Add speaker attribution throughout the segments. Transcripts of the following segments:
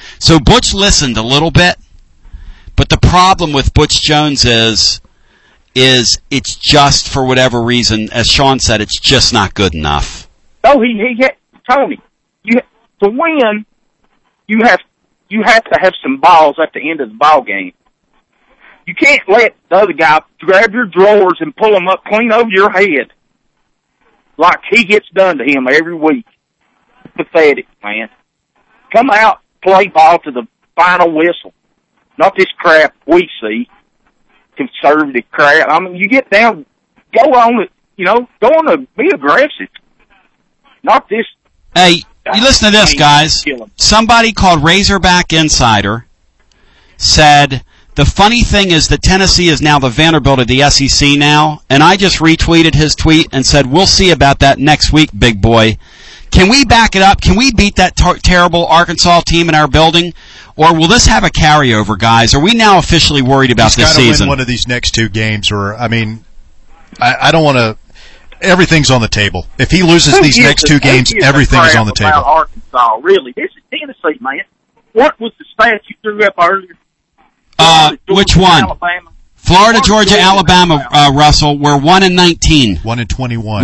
Speaker 1: So Butch listened a little bit, but the problem with Butch Jones is it's just, for whatever reason, as Sean said, it's just not good enough.
Speaker 2: Oh, Tony, to win, you have to have some balls at the end of the ball game. You can't let the other guy grab your drawers and pull them up clean over your head like he gets done to him every week. Pathetic, man. Come out, play ball to the final whistle. Not this crap we see. Conservative crap. I mean, you get down, go on it, go on to be aggressive. Not this.
Speaker 1: Hey, you listen to this, guys. Somebody called Razorback Insider said, the funny thing is that Tennessee is now the Vanderbilt of the SEC now, and I just retweeted his tweet and said, we'll see about that next week, big boy. Can we back it up? Can we beat that terrible Arkansas team in our building? Or will this have a carryover, guys? Are we now officially worried about this season?
Speaker 3: He's got to win one of these next two games, or, I don't want to. Everything's on the table. If he loses these next two games, everything is on the table.
Speaker 2: Arkansas, really. This is Tennessee, man. What was the stat you threw up earlier?
Speaker 1: Which one?
Speaker 2: Alabama.
Speaker 1: Florida, Georgia, Alabama, Russell. We're 1-19.
Speaker 3: 1-21.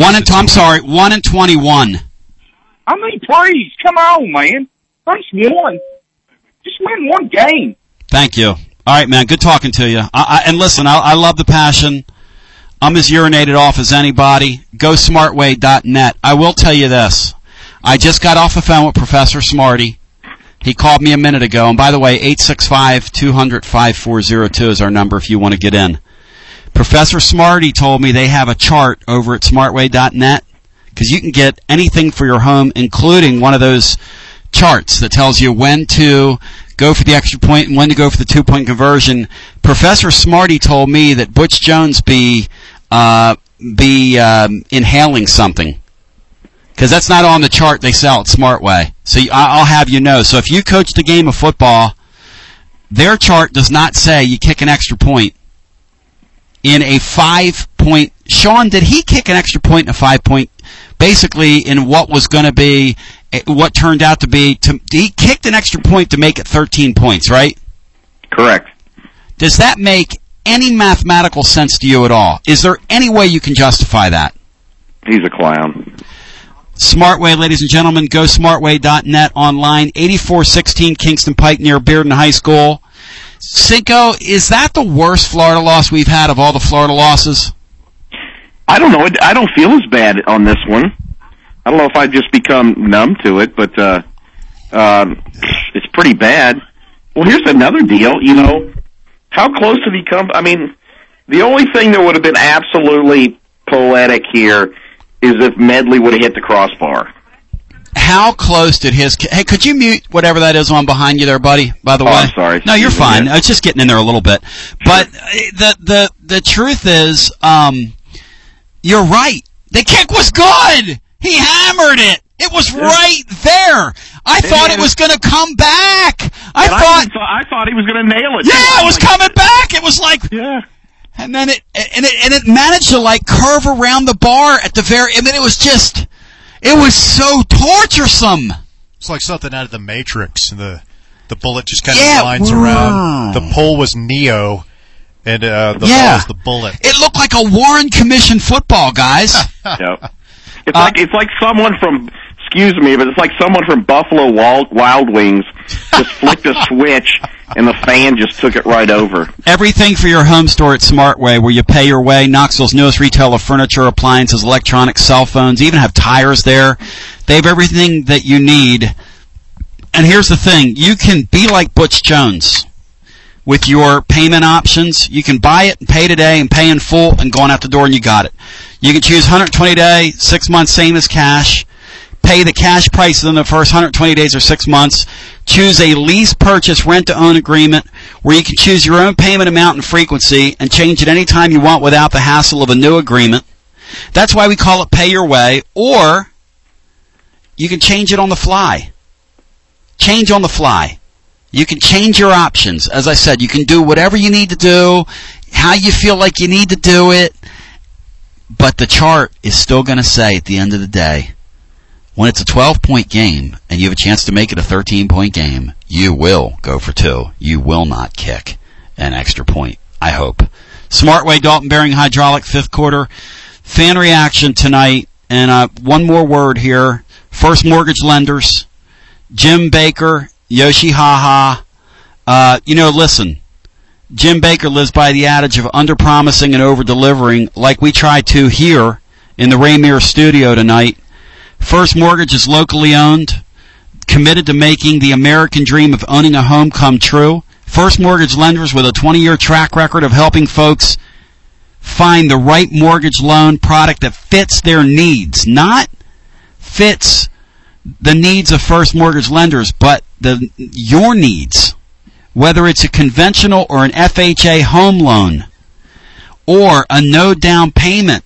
Speaker 1: 1-21.
Speaker 2: I mean, please, come on, man. First one. Just win one game.
Speaker 1: Thank you. All right, man. Good talking to you. And listen, I love the passion. I'm as urinated off as anybody. Go smartway.net. I will tell you this. I just got off the phone with Professor Smarty. He called me a minute ago. And by the way, 865-200-5402 is our number if you want to get in. Professor Smarty told me they have a chart over at smartway.net because you can get anything for your home, including one of those charts that tells you when to go for the extra point and when to go for the 2-point conversion. Professor Smarty told me that Butch Jones be inhaling something, because that's not on the chart they sell at Smartway. So I'll have you know. So if you coach the game of football, their chart does not say you kick an extra point in a 5-point. Sean, did he kick an extra point in a 5-point? Basically, in what was going to be, what turned out to be, he kicked an extra point to make it 13 points, right?
Speaker 4: Correct.
Speaker 1: Does that make any mathematical sense to you at all? Is there any way you can justify that?
Speaker 4: He's a clown.
Speaker 1: Smartway, ladies and gentlemen, go smartway.net online, 8416 Kingston Pike near Bearden High School. Cinco, is that the worst Florida loss we've had of all the Florida losses?
Speaker 4: I don't know. I don't feel as bad on this one. I don't know if I've just become numb to it, but it's pretty bad. Well, here's another deal. How close did he come? I mean, the only thing that would have been absolutely poetic here is if Medley would have hit the crossbar.
Speaker 1: How close did his... Hey, could you mute whatever that is on behind you there, buddy, by the way?
Speaker 4: I'm sorry.
Speaker 1: No, you're fine. I was just getting in there a little bit. But the truth is, you're right. The kick was good. He hammered it. It was right there. I thought it was going to come back. I
Speaker 4: thought he was going to nail it.
Speaker 1: Yeah, it was coming back. It was like... Yeah. And then it managed to curve around the bar at the very... I mean, it was just... It was so torturesome.
Speaker 3: It's like something out of The Matrix. The bullet just kind of lines around. The pole was Neo, and the ball was the bullet.
Speaker 1: It looked like a Warren Commission football, guys.
Speaker 4: Yep. It's like someone from... Excuse me, but it's like someone from Buffalo Wild Wings just flicked a switch and the fan just took it right over.
Speaker 1: Everything for your home store at Smartway, where you pay your way. Knoxville's newest retailer of furniture, appliances, electronics, cell phones, even have tires there. They have everything that you need. And here's the thing. You can be like Butch Jones with your payment options. You can buy it and pay today and pay in full and going out the door and you got it. You can choose 120-day, 6 months, same as cash. Pay the cash price in the first 120 days or 6 months. Choose a lease purchase rent-to-own agreement where you can choose your own payment amount and frequency and change it anytime you want without the hassle of a new agreement. That's why we call it Pay Your Way. Or you can change it on the fly. Change on the fly. You can change your options. As I said, you can do whatever you need to do, how you feel like you need to do it. But the chart is still going to say at the end of the day, when it's a 12-point game and you have a chance to make it a 13-point game, you will go for two. You will not kick an extra point, I hope. Smartway, Dalton Bearing Hydraulic, 5th quarter. Fan reaction tonight. And one more word here. First Mortgage Lenders, Jim Baker, Yoshi Ha Ha. Listen, Jim Baker lives by the adage of under-promising and over-delivering, like we try to here in the Rainier studio tonight. First Mortgage is locally owned, committed to making the American dream of owning a home come true. First Mortgage Lenders with a 20-year track record of helping folks find the right mortgage loan product that fits their needs, not fits the needs of First Mortgage Lenders, but your needs, whether it's a conventional or an FHA home loan or a no down payment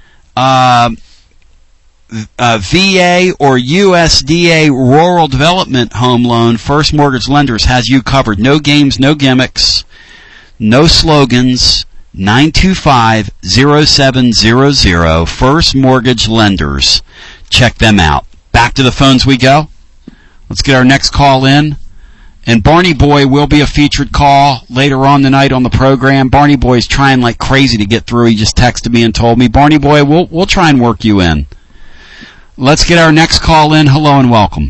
Speaker 1: VA or USDA rural development home loan. First Mortgage Lenders has you covered. No games, no gimmicks, no slogans. 925-0700, First Mortgage Lenders. Check them out. Back to the phones we go. Let's get our next call in. And Barney Boy will be a featured call later on tonight on the program. Barney Boy's trying like crazy to get through. He just texted me and told me, Barney Boy, we'll try and work you in. Let's get our next call in. Hello and welcome.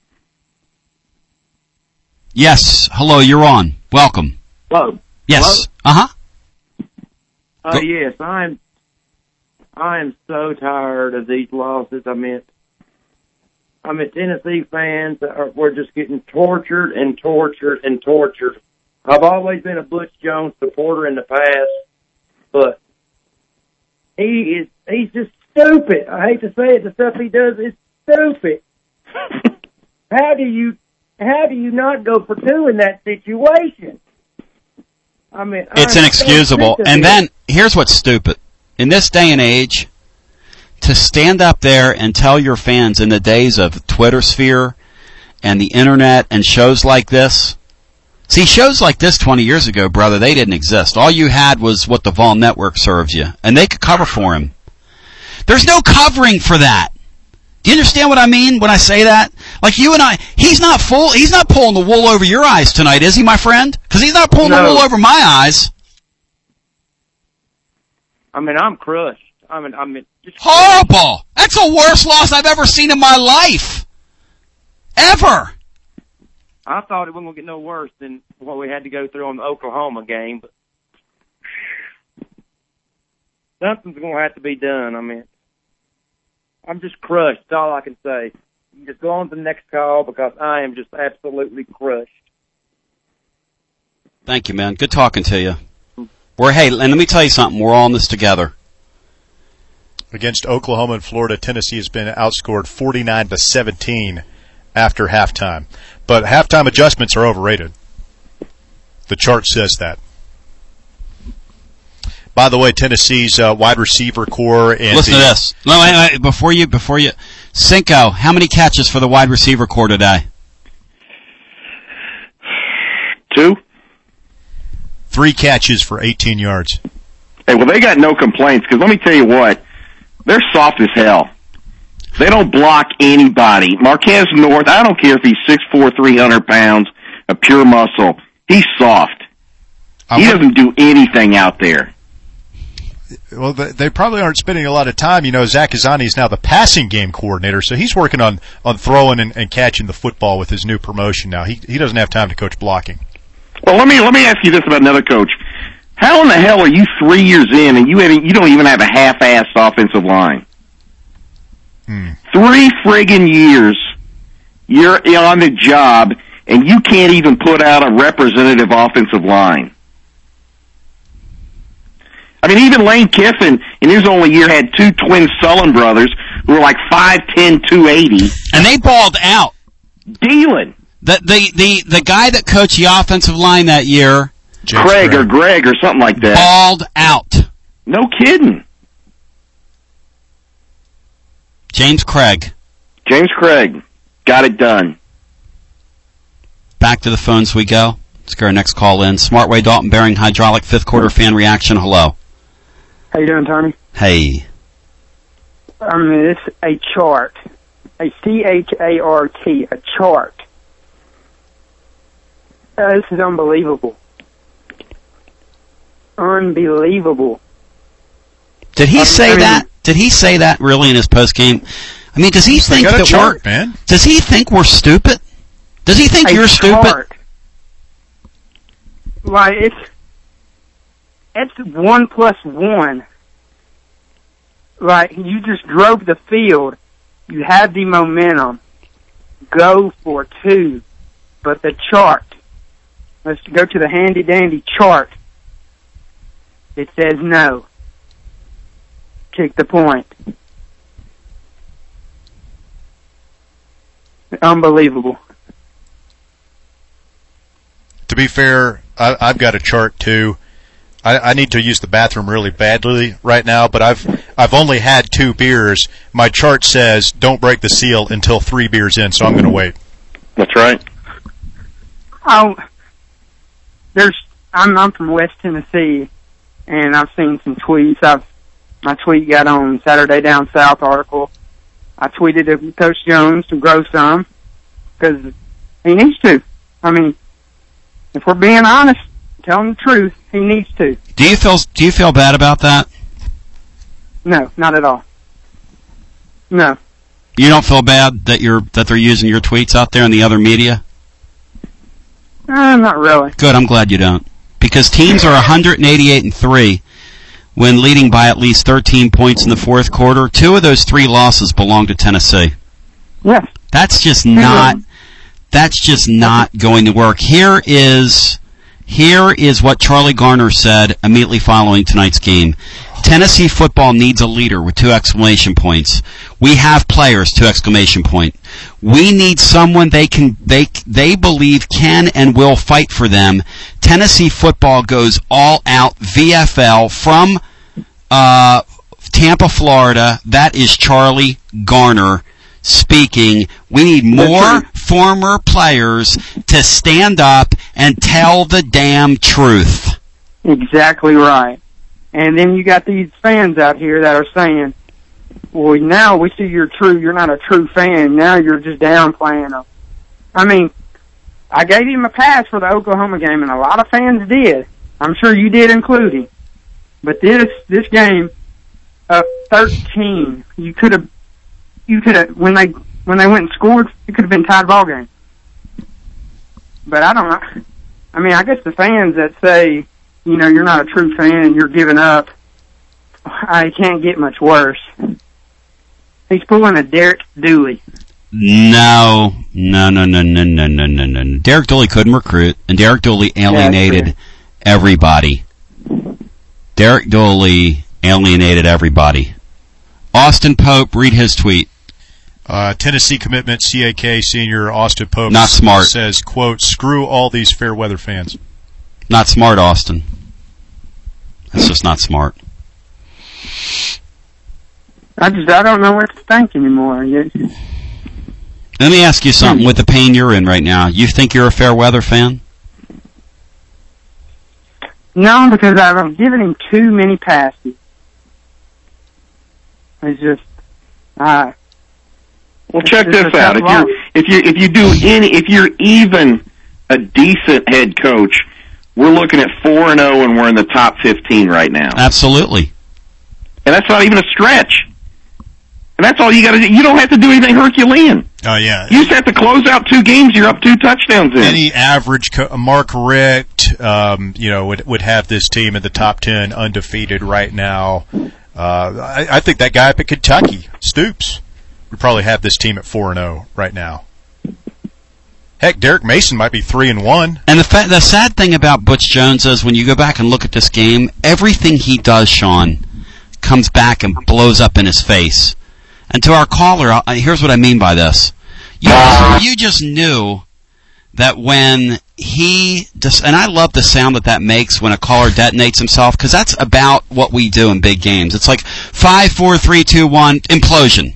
Speaker 1: Yes, hello, you're on. Welcome.
Speaker 5: Hello.
Speaker 1: Yes.
Speaker 5: Hello?
Speaker 1: Uh-huh.
Speaker 5: Yes, I am so tired of these losses. I mean, Tennessee fans we're just getting tortured and tortured and tortured. I've always been a Butch Jones supporter in the past, but he's just stupid. I hate to say it, the stuff he does is stupid. How do you not go for two in that situation? I mean,
Speaker 1: it's inexcusable. And then, here's what's stupid. In this day and age, to stand up there and tell your fans in the days of Twitter sphere and the internet and shows like this. See, shows like this 20 years ago, brother, they didn't exist. All you had was what the Vol Network serves you. And they could cover for him. There's no covering for that. Do you understand what I mean when I say that? Like you and I, he's not pulling the wool over your eyes tonight, is he, my friend? Because he's not pulling the wool over my eyes.
Speaker 5: I mean, I'm crushed. I mean, just
Speaker 1: horrible. That's the worst loss I've ever seen in my life. Ever.
Speaker 5: I thought it wasn't going to get no worse than what we had to go through on the Oklahoma game, but something's going to have to be done. I mean, I'm just crushed. That's all I can say. You just go on to the next call because I am just absolutely crushed.
Speaker 1: Thank you, man. Good talking to you. Hey, and let me tell you something. We're all in this together.
Speaker 3: Against Oklahoma and Florida, Tennessee has been outscored 49-17 after halftime. But halftime adjustments are overrated. The chart says that. By the way, Tennessee's wide receiver core and
Speaker 1: listen to this. No, wait, before you, Cinco, how many catches for the wide receiver core today?
Speaker 4: 2.
Speaker 3: 3 catches for 18 yards.
Speaker 4: Hey, well, they got no complaints because let me tell you what, they're soft as hell. They don't block anybody. Marquez North, I don't care if he's 6'4", 300 pounds, a pure muscle. He's soft. He doesn't do anything out there.
Speaker 3: Well, they probably aren't spending a lot of time. You know, Zach Kazani is now the passing game coordinator, so he's working on throwing and catching the football with his new promotion now. He doesn't have time to coach blocking.
Speaker 4: Well, let me ask you this about another coach. How in the hell are you 3 years in and you don't even have a half-assed offensive line? 3 friggin' years you're on the job and you can't even put out a representative offensive line. I mean, even Lane Kiffin, in his only year, had 2 twin Sullen brothers who were like 5'10", 280.
Speaker 1: And they balled out.
Speaker 4: Dealing.
Speaker 1: The guy that coached the offensive line that year,
Speaker 4: Craig or Greg or something like that,
Speaker 1: balled out.
Speaker 4: No kidding.
Speaker 1: James Craig
Speaker 4: got it done.
Speaker 1: Back to the phones we go. Let's get our next call in. Smartway, Dalton Bearing Hydraulic, 5th quarter fan reaction. Hello.
Speaker 6: How you doing, Tony?
Speaker 1: Hey.
Speaker 6: I mean, it's a chart. A CHART, a chart. This is unbelievable. Unbelievable.
Speaker 1: Did he say that? Did he say that really in his post game? I mean, does he think that
Speaker 3: chart, man.
Speaker 1: Does he think we're stupid? Does he think you're stupid?
Speaker 6: Like it's 1 + 1. Like you just drove the field. You have the momentum. Go for 2. But the chart. Let's go to the handy dandy chart. It says no. Kick the point. Unbelievable.
Speaker 3: To be fair, I've got a chart too. I need to use the bathroom really badly right now, but I've only had 2 beers. My chart says don't break the seal until 3 beers in, so I'm going to wait.
Speaker 4: That's right.
Speaker 6: I'm from West Tennessee, and I've seen some tweets. My tweet got on Saturday Down South article. I tweeted to Coach Jones to grow some because he needs to. I mean, if we're being honest, telling the truth, he needs to.
Speaker 1: Do you feel bad about that?
Speaker 6: No, not at all. No.
Speaker 1: You don't feel bad that they're using your tweets out there in the other media?
Speaker 6: Not really.
Speaker 1: Good, I'm glad you don't. Because teams are 188-3 when leading by at least 13 points in the fourth quarter. 2 of those 3 losses belong to Tennessee.
Speaker 6: Yes.
Speaker 1: That's just not going to work. Here is what Charlie Garner said immediately following tonight's game. Tennessee football needs a leader with 2 exclamation points. We have players, 2 exclamation point. We need someone they believe can and will fight for them. Tennessee football goes all out VFL from Tampa, Florida. That is Charlie Garner speaking. We need more former players to stand up and tell the damn truth.
Speaker 6: Exactly right. And then you got these fans out here that are saying, well, now we see you're not a true fan. Now you're just downplaying them. I mean, I gave him a pass for the Oklahoma game, and a lot of fans did. I'm sure you did, including. But this game, 13, you could have when they went and scored, it could have been tied ball game. But I don't know. I mean, I guess the fans that say, you're not a true fan and you're giving up, it can't get much worse. He's pulling a Derek Dooley.
Speaker 1: No. Derek Dooley couldn't recruit, and Derek Dooley alienated everybody. Derek Dooley alienated everybody. Austin Pope, read his tweet.
Speaker 3: Tennessee commitment, CAK senior Austin Pope.
Speaker 1: Not smart.
Speaker 3: Says, quote, screw all these fair weather fans.
Speaker 1: Not smart, Austin. That's just not smart.
Speaker 6: I don't know what to think anymore.
Speaker 1: Let me ask you something. With the pain you're in right now, you think you're a fair weather fan?
Speaker 6: No, because I've given him too many passes. It's just,
Speaker 4: well, check this out. If you're even a decent head coach, we're looking at 4-0, and we're in the top 15 right now.
Speaker 1: Absolutely.
Speaker 4: And that's not even a stretch. And that's all you got to do. You don't have to do anything Herculean.
Speaker 3: Oh, yeah.
Speaker 4: You just have to close out 2 games. You're up 2 touchdowns in.
Speaker 3: Any average Mark Richt, would have this team in the top 10 undefeated right now. I think that guy up at Kentucky, Stoops, would probably have this team at 4-0 right now. Heck, Derek Mason might be 3-1.
Speaker 1: And the sad thing about Butch Jones is when you go back and look at this game, everything he does, Sean, comes back and blows up in his face. And to our caller, here's what I mean by this. You just knew that when and I love the sound that makes when a caller detonates himself, because that's about what we do in big games. It's like 5, 4, 3, 2, 1, implosion.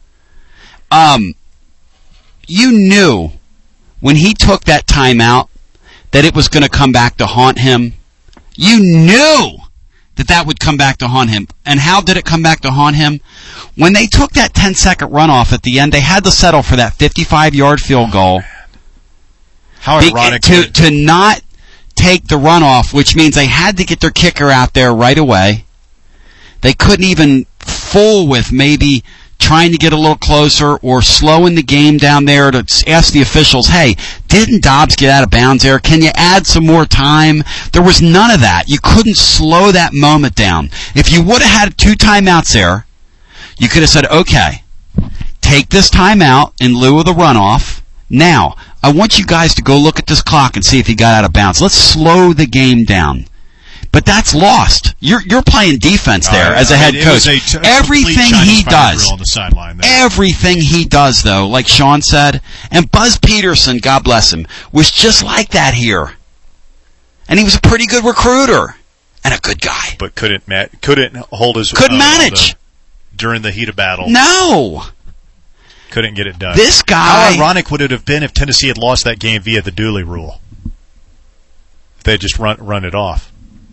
Speaker 1: You knew when he took that timeout that it was going to come back to haunt him. You knew that would come back to haunt him. And how did it come back to haunt him? When they took that 10-second runoff at the end, they had to settle for that 55-yard field goal.
Speaker 3: How ironic.
Speaker 1: To not take the runoff, which means they had to get their kicker out there right away. They couldn't even fool with maybe trying to get a little closer or slowing the game down there to ask the officials, hey, didn't Dobbs get out of bounds there? Can you add some more time? There was none of that. You couldn't slow that moment down. If you would have had 2 timeouts there, you could have said, okay, take this timeout in lieu of the runoff. Now, I want you guys to go look at this clock and see if he got out of bounds. Let's slow the game down. But that's lost. You're playing defense there as a head coach. Everything he does, everything he does, though, like Sean said, and Buzz Peterson, God bless him, was just like that here. And he was a pretty good recruiter and a good guy.
Speaker 3: But couldn't hold his
Speaker 1: couldn't manage
Speaker 3: during the heat of battle.
Speaker 1: No.
Speaker 3: Couldn't get it done.
Speaker 1: This guy.
Speaker 3: How ironic would it have been if Tennessee had lost that game via the Dooley rule? If they had just run it off.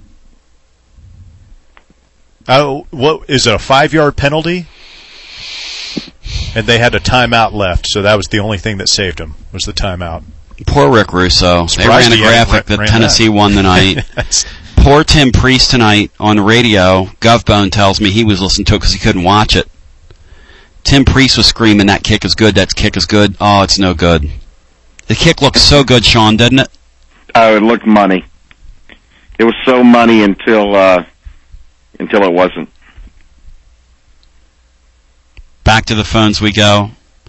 Speaker 3: What is it, a 5-yard penalty? And they had a timeout left, so that was the only thing that saved them, was the timeout.
Speaker 1: Poor Rick Russo. They ran a graphic that Tennessee won the night. Poor Tim Priest tonight on the radio. GovBone tells me he was listening to it because he couldn't watch it. Tim Priest was screaming, that kick is good, that kick is good. Oh, it's no good. The kick looked so good, Sean, didn't it?
Speaker 4: Oh, it looked money. It was so money until it wasn't.
Speaker 1: Back to the phones we go.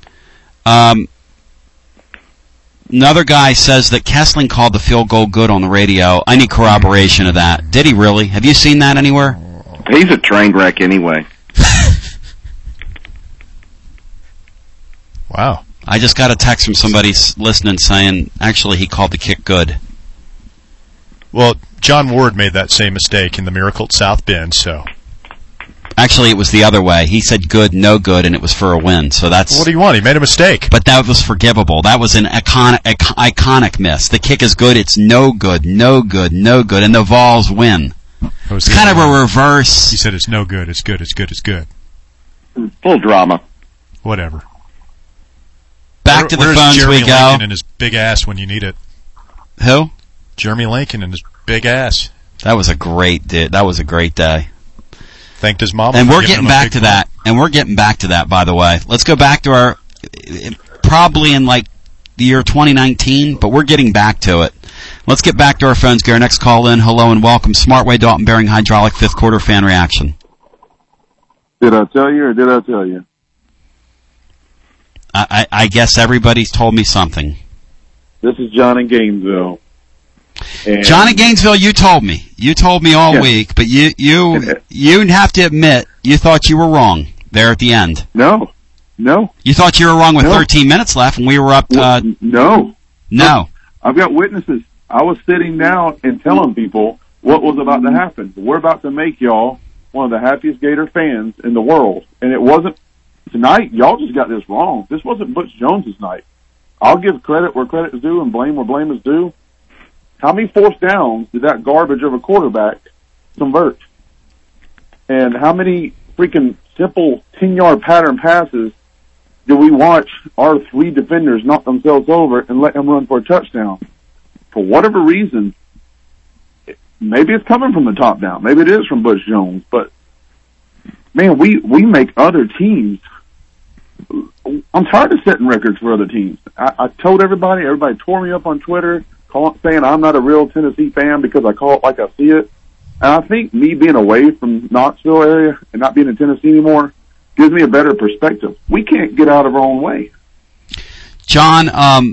Speaker 1: Another guy says that Kessling called the field goal good on the radio. I need corroboration of that. Did he really? Have you seen that anywhere?
Speaker 4: He's a train wreck anyway.
Speaker 3: Wow.
Speaker 1: I just got a text from somebody listening saying, actually, he called the kick good.
Speaker 3: Well, John Ward made that same mistake in the Miracle at South Bend, so.
Speaker 1: Actually, it was the other way. He said good, no good, and it was for a win. So that's.
Speaker 3: What do you want? He made a mistake.
Speaker 1: But that was forgivable. That was an iconic miss. The kick is good. It's no good, no good, no good, and the Vols win. It's kind of a reverse.
Speaker 3: He said it's no good. It's good. It's good. It's good.
Speaker 4: Full drama.
Speaker 3: Whatever.
Speaker 1: Back to the phones
Speaker 3: Jeremy
Speaker 1: we go.
Speaker 3: Lincoln and his big ass when you need it.
Speaker 1: Who?
Speaker 3: Jeremy Lincoln and his big ass.
Speaker 1: That was a great day. That was a great day.
Speaker 3: Thanked his mama.
Speaker 1: And we're getting back to that. And we're getting back to that, by the way. Let's go back to our, probably in like the year 2019, but we're getting back to it. Let's get back to our phones. Get our next call in. Hello and welcome. Smartway, Dalton Bearing Hydraulic, 5th quarter fan reaction.
Speaker 7: Did I tell you or did I tell you?
Speaker 1: I guess everybody's told me something.
Speaker 7: This is John in Gainesville. And
Speaker 1: John in Gainesville, you told me. You told me all week, but you have to admit you thought you were wrong there at the end.
Speaker 7: No.
Speaker 1: You thought you were wrong with 13 minutes left, and we were up.
Speaker 7: No.
Speaker 1: I've
Speaker 7: got witnesses. I was sitting down and telling people what was about to happen. We're about to make y'all one of the happiest Gator fans in the world, and it wasn't. Tonight, y'all just got this wrong. This wasn't Butch Jones's night. I'll give credit where credit is due and blame where blame is due. How many fourth downs did that garbage of a quarterback convert? And how many freaking simple 10-yard pattern passes do we watch our 3 defenders knock themselves over and let them run for a touchdown? For whatever reason, maybe it's coming from the top down. Maybe it is from Butch Jones. But, man, we make other teams. I'm tired of setting records for other teams. I told everybody tore me up on Twitter, saying I'm not a real Tennessee fan because I call it like I see it. And I think me being away from Knoxville area and not being in Tennessee anymore gives me a better perspective. We can't get out of our own way.
Speaker 1: John,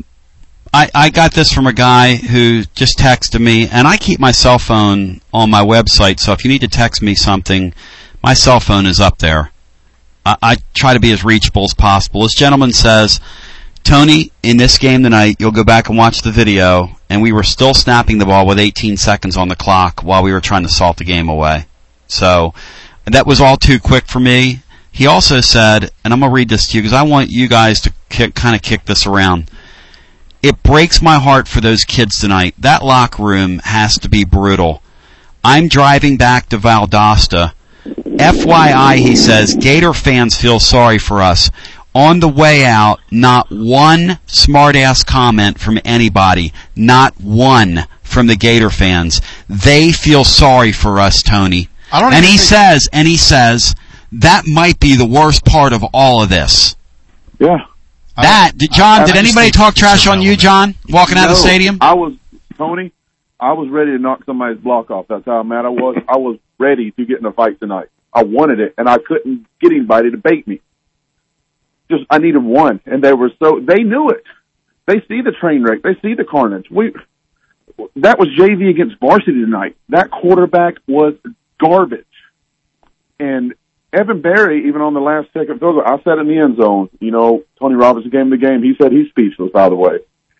Speaker 1: I got this from a guy who just texted me, and I keep my cell phone on my website, so if you need to text me something, my cell phone is up there. I try to be as reachable as possible. This gentleman says, Tony, in this game tonight, you'll go back and watch the video, and we were still snapping the ball with 18 seconds on the clock while we were trying to salt the game away. So that was all too quick for me. He also said, and I'm going to read this to you because I want you guys to kind of kick this around. It breaks my heart for those kids tonight. That locker room has to be brutal. I'm driving back to Valdosta. FYI, he says, Gator fans feel sorry for us. on the way out, not one smart-ass comment from anybody. Not one from the Gator fans. They feel sorry for us, Tony. And he says, that might be the worst part of all of this.
Speaker 7: Yeah.
Speaker 1: John, did anybody talk trash on you, John, walking out of the stadium?
Speaker 7: I was ready to knock somebody's block off. That's how mad I was. I was ready to get in a fight tonight. I wanted it, and I couldn't get anybody to bait me. I needed one, and they knew it. They see the train wreck. They see the carnage. That was JV against varsity tonight. That quarterback was garbage. And Evan Berry, even on the last second field goal, I sat in the end zone. You know, Tony Robinson came in the game. He said he's speechless, by the way.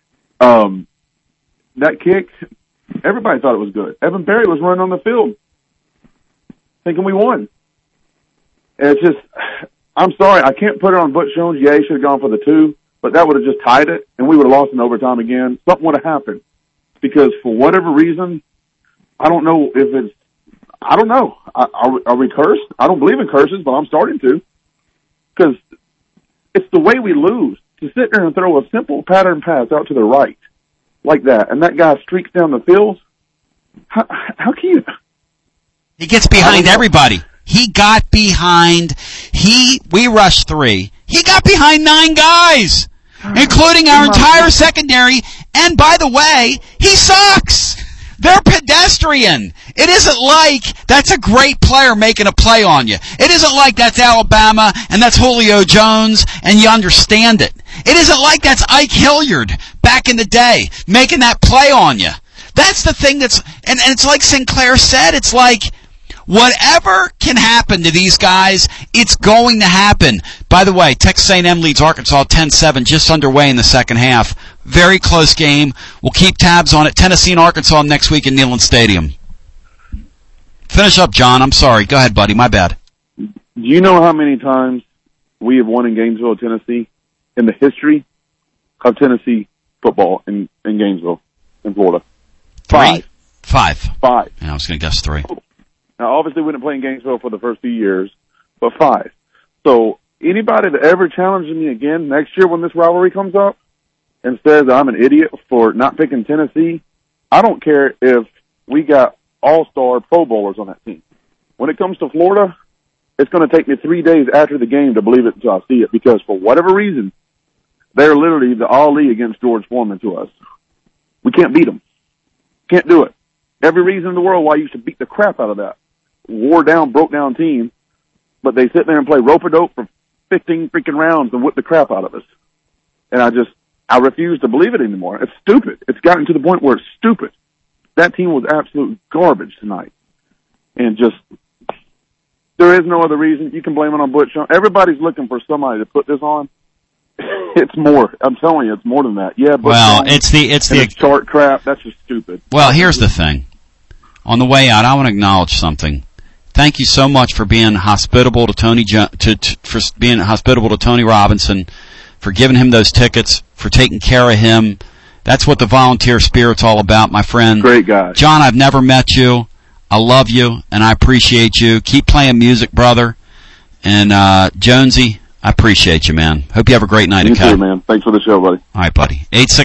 Speaker 7: That kick, everybody thought it was good. Evan Berry was running on the field thinking we won. And it's just, I'm sorry, I can't put it on Butch Jones. Yeah, he should have gone for the 2, but that would have just tied it, and we would have lost in overtime again. Something would have happened. Because for whatever reason, I don't know if it's, I don't know. Are we cursed? I don't believe in curses, but I'm starting to. Because it's the way we lose. To sit there and throw a simple pattern pass out to the right like that, and that guy streaks down the field, how can you? He
Speaker 1: gets behind everybody. He got behind, we rushed 3. He got behind 9 guys, including our entire secondary. And by the way, he sucks. They're pedestrian. It isn't like that's a great player making a play on you. It isn't like that's Alabama and that's Julio Jones and you understand it. It isn't like that's Ike Hilliard back in the day making that play on you. That's the thing that's, and it's like Sinclair said, it's like, whatever can happen to these guys, it's going to happen. By the way, Texas A&M leads Arkansas 10-7, just underway in the second half. Very close game. We'll keep tabs on it. Tennessee and Arkansas next week in Neyland Stadium. Finish up, John. I'm sorry. Go ahead, buddy. My bad.
Speaker 7: Do you know how many times we have won in Gainesville, Tennessee, in the history of Tennessee football in Gainesville, in Florida?
Speaker 1: 5.
Speaker 7: 5.
Speaker 1: Yeah, I was going to guess 3.
Speaker 7: Now, obviously, we didn't play in Gainesville for the first few years, but 5. So anybody that ever challenges me again next year when this rivalry comes up and says I'm an idiot for not picking Tennessee, I don't care if we got all-star Pro Bowlers on that team. When it comes to Florida, it's going to take me 3 days after the game to believe it until I see it, because for whatever reason, they're literally the Ali against George Foreman to us. We can't beat them. Can't do it. Every reason in the world why you should beat the crap out of that broke down team, but they sit there and play rope-a-dope for 15 freaking rounds and whip the crap out of us. And I refuse to believe it anymore. It's stupid. It's gotten to the point where it's stupid. That team was absolute garbage tonight. And there is no other reason. You can blame it on Butch. Everybody's looking for somebody to put this on. It's more. I'm telling you, it's more than that. Yeah, but
Speaker 1: it's the
Speaker 7: chart crap. That's just stupid.
Speaker 1: Well, here's the thing. On the way out, I want to acknowledge something. Thank you so much for being hospitable to Tony for being hospitable to Tony Robinson, for giving him those tickets, for taking care of him. That's what the volunteer spirit's all about, my friend.
Speaker 7: Great guy.
Speaker 1: John, I've never met you. I love you, and I appreciate you. Keep playing music, brother. And Jonesy, I appreciate you, man. Hope you have a great night.
Speaker 7: You too, man. Thanks for the show, buddy.
Speaker 1: All right, buddy.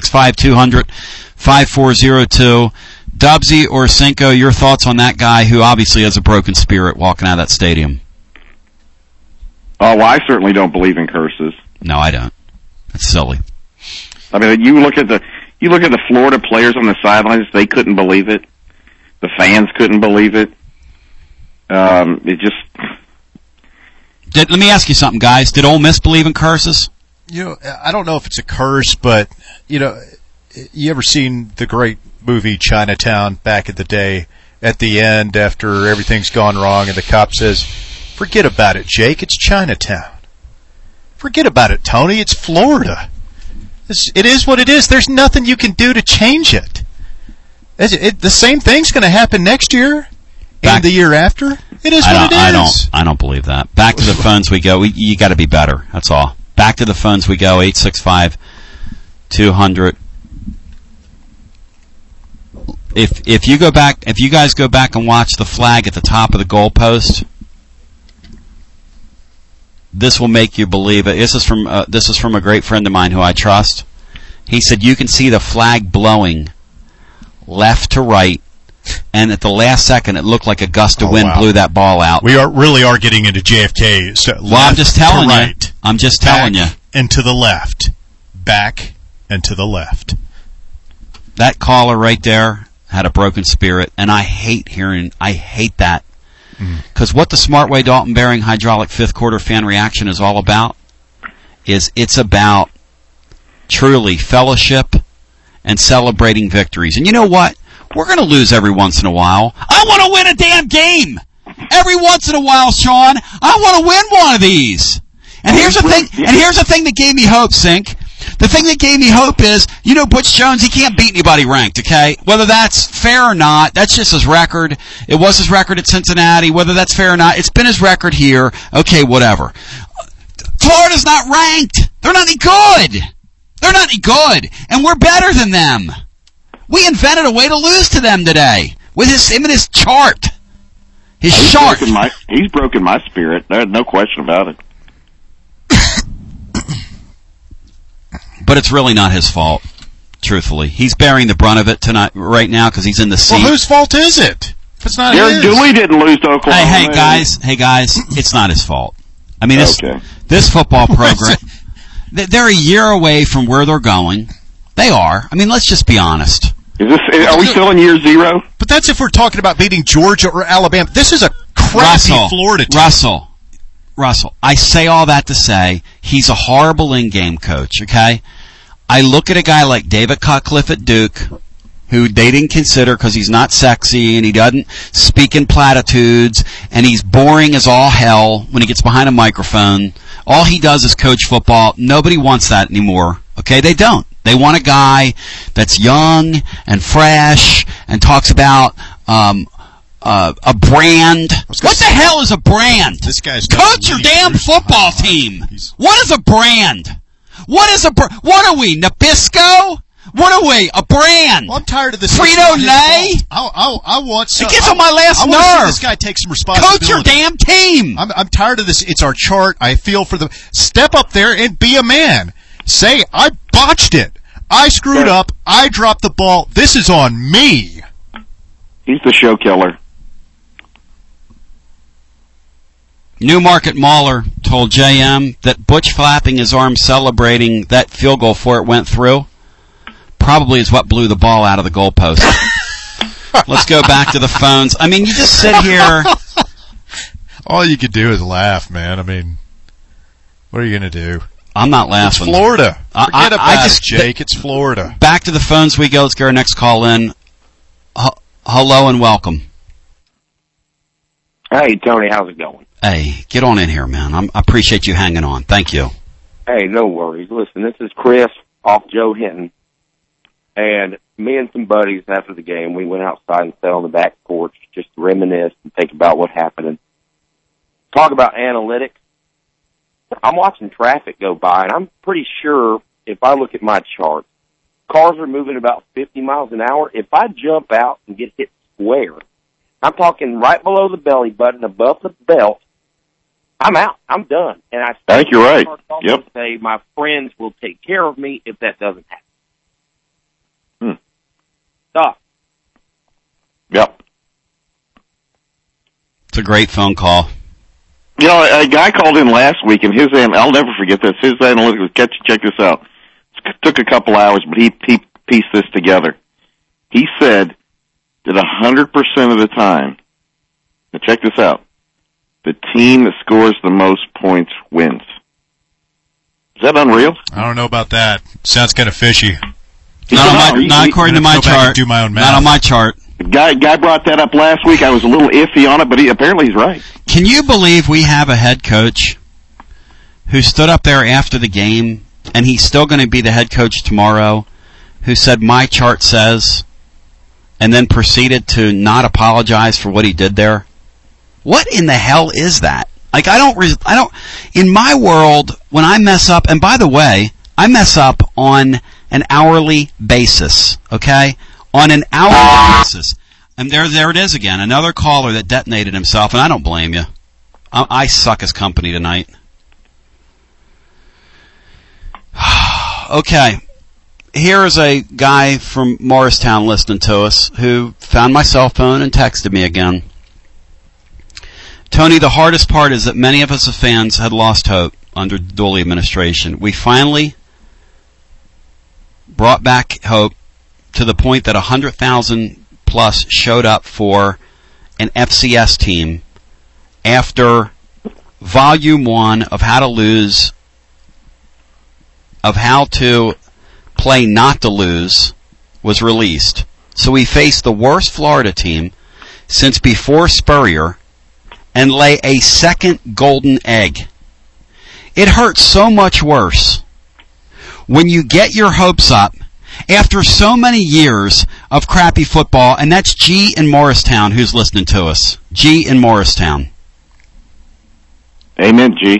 Speaker 1: 865-200-5402. Dubsy or Cinco, your thoughts on that guy who obviously has a broken spirit walking out of that stadium?
Speaker 4: Oh, well, I certainly don't believe in curses.
Speaker 1: No, I don't. That's silly.
Speaker 4: I mean, you look at the Florida players on the sidelines; they couldn't believe it. The fans couldn't believe it. It just.
Speaker 1: Let me ask you something, guys. Did Ole Miss believe in curses?
Speaker 3: You know, I don't know if it's a curse, but you know, you ever seen the great movie Chinatown back in the day? At the end, after everything's gone wrong, and the cop says, "Forget about it, Jake. It's Chinatown. Forget about it, Tony. It's Florida. It is what it is. There's nothing you can do to change it. The same thing's going to happen next year and the year after. It is what it is."
Speaker 1: I don't believe that. Back to the phones we go. You got to be better. That's all. Back to the phones we go. 865-200. If you guys go back and watch the flag at the top of the goalpost, this will make you believe it. This is from a great friend of mine who I trust. He said you can see the flag blowing left to right, and at the last second, it looked like a gust of wind blew that ball out.
Speaker 3: We really are getting into JFK. So
Speaker 1: I'm just telling you.
Speaker 3: Right,
Speaker 1: I'm just telling you.
Speaker 3: And to the left, back and to the left.
Speaker 1: That caller right there had a broken spirit, and I hate that. Because what the Smartway Dalton Bearing hydraulic fifth quarter fan reaction is all about is it's about truly fellowship and celebrating victories. And you know what? We're going to lose every once in a while. I want to win a damn game. Every once in a while, Sean, I want to win one of these. And here's the thing. And here's the thing that gave me hope, Sink. The thing that gave me hope is, Butch Jones, he can't beat anybody ranked, okay? Whether that's fair or not, that's just his record. It was his record at Cincinnati. Whether that's fair or not, it's been his record here. Okay, whatever. Florida's not ranked. They're not any good. They're not any good. And we're better than them. We invented a way to lose to them today with him and his chart. He's
Speaker 4: broken my spirit. There's no question about it.
Speaker 1: But it's really not his fault, truthfully. He's bearing the brunt of it tonight, right now, because he's in the seat.
Speaker 3: Well, whose fault is it? If it's not his.
Speaker 4: Derek Dooley didn't lose to Oklahoma.
Speaker 1: Hey, guys, it's not his fault. I mean, this football program, they're a year away from where they're going. They are. I mean, let's just be honest.
Speaker 4: Are we still in year zero?
Speaker 3: But that's if we're talking about beating Georgia or Alabama. This is a crappy Florida team.
Speaker 1: Russell, I say all that to say he's a horrible in-game coach, okay? I look at a guy like David Cutcliffe at Duke, who they didn't consider because he's not sexy and he doesn't speak in platitudes and he's boring as all hell when he gets behind a microphone. All he does is coach football. Nobody wants that anymore, okay? They don't. They want a guy that's young and fresh and talks about a brand. What the hell is a brand?
Speaker 3: This guy's
Speaker 1: coach your damn football team. What is a brand? What are we, Nabisco? What are we? A brand?
Speaker 3: Well, I'm tired of this.
Speaker 1: Frito-Lay?
Speaker 3: I want some.
Speaker 1: It gets on my last nerve.
Speaker 3: I want this guy take some responsibility.
Speaker 1: Coach your damn team.
Speaker 3: I'm tired of this. It's our chart. I feel for them. Step up there and be a man. Say, I botched it. I screwed up. I dropped the ball. This is on me.
Speaker 4: He's the show killer.
Speaker 1: Newmarket Mahler told JM that Butch flapping his arms celebrating that field goal before it went through probably is what blew the ball out of the goalpost. Let's go back to the phones. I mean, you just sit here.
Speaker 3: All you could do is laugh, man. I mean, what are you going to do?
Speaker 1: I'm not laughing.
Speaker 3: It's Florida. Forget about it, Jake. It's Florida.
Speaker 1: Back to the phones we go. Let's get our next call in. Hello and welcome.
Speaker 8: Hey, Tony. How's it going?
Speaker 1: Hey, get on in here, man. I appreciate you hanging on. Thank you.
Speaker 8: Hey, no worries. Listen, this is Chris off Joe Hinton. And me and some buddies after the game, we went outside and sat on the back porch just to reminisce and think about what happened and talk about analytics. I'm watching traffic go by, and I'm pretty sure if I look at my chart, cars are moving about 50 miles an hour. If I jump out and get hit square, I'm talking right below the belly button, above the belt, I'm out. I'm done. And I
Speaker 4: think you're right. Yep.
Speaker 8: Say my friends will take care of me if that doesn't happen. Stop.
Speaker 4: Yep.
Speaker 1: It's a great phone call.
Speaker 4: You know, a guy called in last week, and I'll never forget this. His analytics was, check this out. It took a couple hours, but he pieced this together. He said that 100% of the time, now check this out, the team that scores the most points wins. Is that unreal?
Speaker 3: I don't know about that. Sounds kind of fishy.
Speaker 1: Not according to my chart.
Speaker 3: Do my own math.
Speaker 1: Not on my chart.
Speaker 4: The guy brought that up last week. I was a little iffy on it, but apparently he's right.
Speaker 1: Can you believe we have a head coach who stood up there after the game, and he's still going to be the head coach tomorrow, who said, my chart says, and then proceeded to not apologize for what he did there? What in the hell is that? Like, I don't, in my world, when I mess up, and by the way, I mess up on an hourly basis, okay? On an hourly basis. And there it is again, another caller that detonated himself, and I don't blame you. I suck as company tonight. Okay. Here is a guy from Morristown listening to us who found my cell phone and texted me again. Tony, the hardest part is that many of us as fans had lost hope under the Dooley administration. We finally brought back hope to the point that 100,000 plus showed up for an FCS team after Volume 1 of How to Lose, of How to Play Not to Lose, was released. So we faced the worst Florida team since before Spurrier and lay a second golden egg. It hurts so much worse when you get your hopes up after so many years of crappy football, and that's G in Morristown who's listening to us. G in Morristown.
Speaker 4: Amen, G.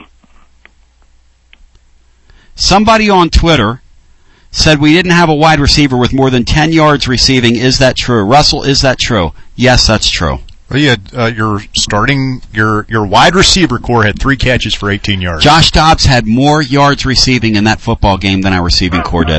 Speaker 1: Somebody on Twitter said we didn't have a wide receiver with more than 10 yards receiving. Is that true? Russell, is that true? Yes, that's true.
Speaker 3: Well, you had, your wide receiver core had 3 catches for 18 yards.
Speaker 1: Josh Dobbs had more yards receiving in that football game than our receiving core did.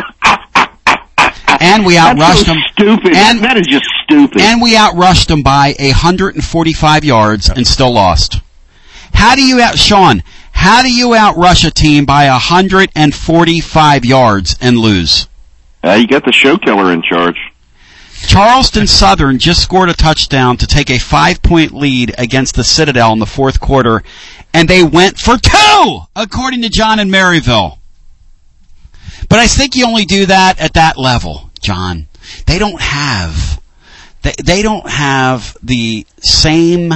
Speaker 1: And we outrushed them.
Speaker 4: Stupid. That is just stupid.
Speaker 1: And we outrushed them by 145 yards and still lost. How do you outrush a team by 145 yards and lose?
Speaker 4: You got the show killer in charge.
Speaker 1: Charleston Southern just scored a touchdown to take a 5-point lead against the Citadel in the fourth quarter, and they went for 2, according to John in Maryville. But I think you only do that at that level, John. They don't have the same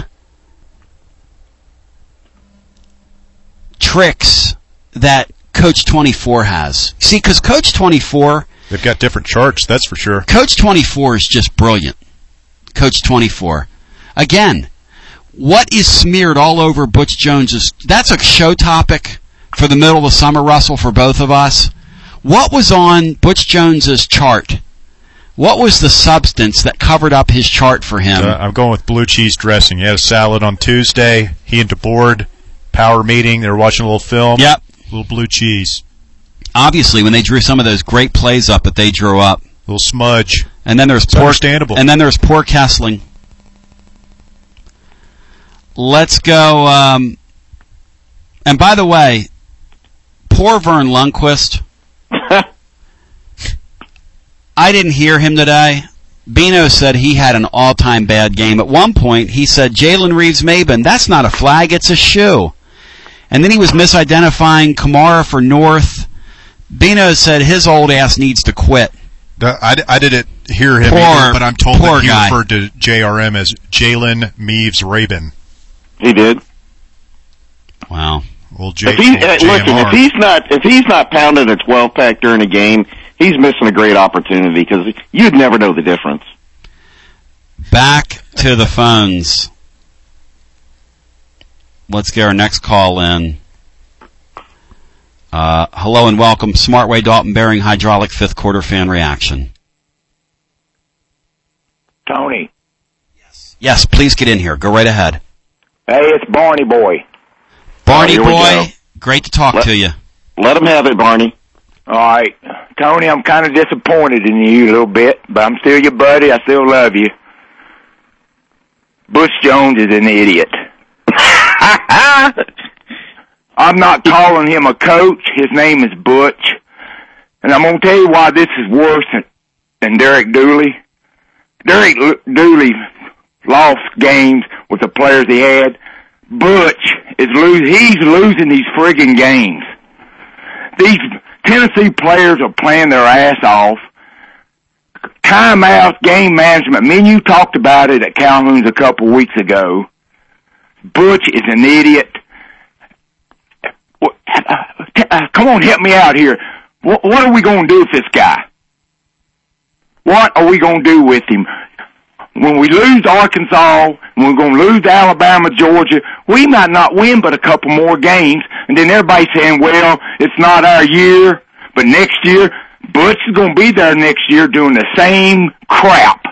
Speaker 1: tricks that Coach 24 has. See, because Coach 24...
Speaker 3: They've got different charts, that's for sure.
Speaker 1: Coach 24 is just brilliant. Coach 24. Again, what is smeared all over Butch Jones's... That's a show topic for the middle of the summer, Russell, for both of us. What was on Butch Jones's chart? What was the substance that covered up his chart for him?
Speaker 3: I'm going with blue cheese dressing. He had a salad on Tuesday. He and DeBoard, power meeting. They were watching a little film.
Speaker 1: Yep.
Speaker 3: A little blue cheese.
Speaker 1: Obviously, when they drew some of those great plays up that they drew up.
Speaker 3: A little smudge.
Speaker 1: And then there's
Speaker 3: understandable.
Speaker 1: And then there's poor Kessling. Let's go. And by the way, poor Vern Lundquist. I didn't hear him today. Bino said he had an all-time bad game. At one point, he said, Jalen Reeves-Maben, that's not a flag, it's a shoe. And then he was misidentifying Kamara for North. Bino said his old ass needs to quit.
Speaker 3: I didn't hear him either, but I'm told that he referred to JRM as Jalen Meeves-Rabin.
Speaker 4: He did.
Speaker 1: Wow.
Speaker 3: Well,
Speaker 4: listen, if he's not pounding a 12-pack during a game, he's missing a great opportunity because you'd never know the difference.
Speaker 1: Back to the phones. Let's get our next call in. Hello and welcome. Smartway Dalton Bearing Hydraulic 5th quarter fan reaction.
Speaker 9: Tony.
Speaker 1: Yes, please get in here. Go right ahead.
Speaker 9: Hey, it's Barney Boy.
Speaker 1: Barney Boy, great to talk to you.
Speaker 4: Let him have it, Barney.
Speaker 9: All right. Tony, I'm kind of disappointed in you a little bit, but I'm still your buddy. I still love you. Butch Jones is an idiot. I'm not calling him a coach. His name is Butch. And I'm going to tell you why this is worse than Derek Dooley. Derek Dooley lost games with the players he had. Butch is he's losing these friggin' games. These Tennessee players are playing their ass off. Timeout, game management. Me and you talked about it at Calhoun's a couple weeks ago. Butch is an idiot. Come on, help me out here. What are we going to do with this guy? What are we going to do with him? When we lose Arkansas, when we're going to lose Alabama, Georgia, we might not win but a couple more games. And then everybody's saying, well, it's not our year. But next year, Butch is going to be there next year doing the same crap.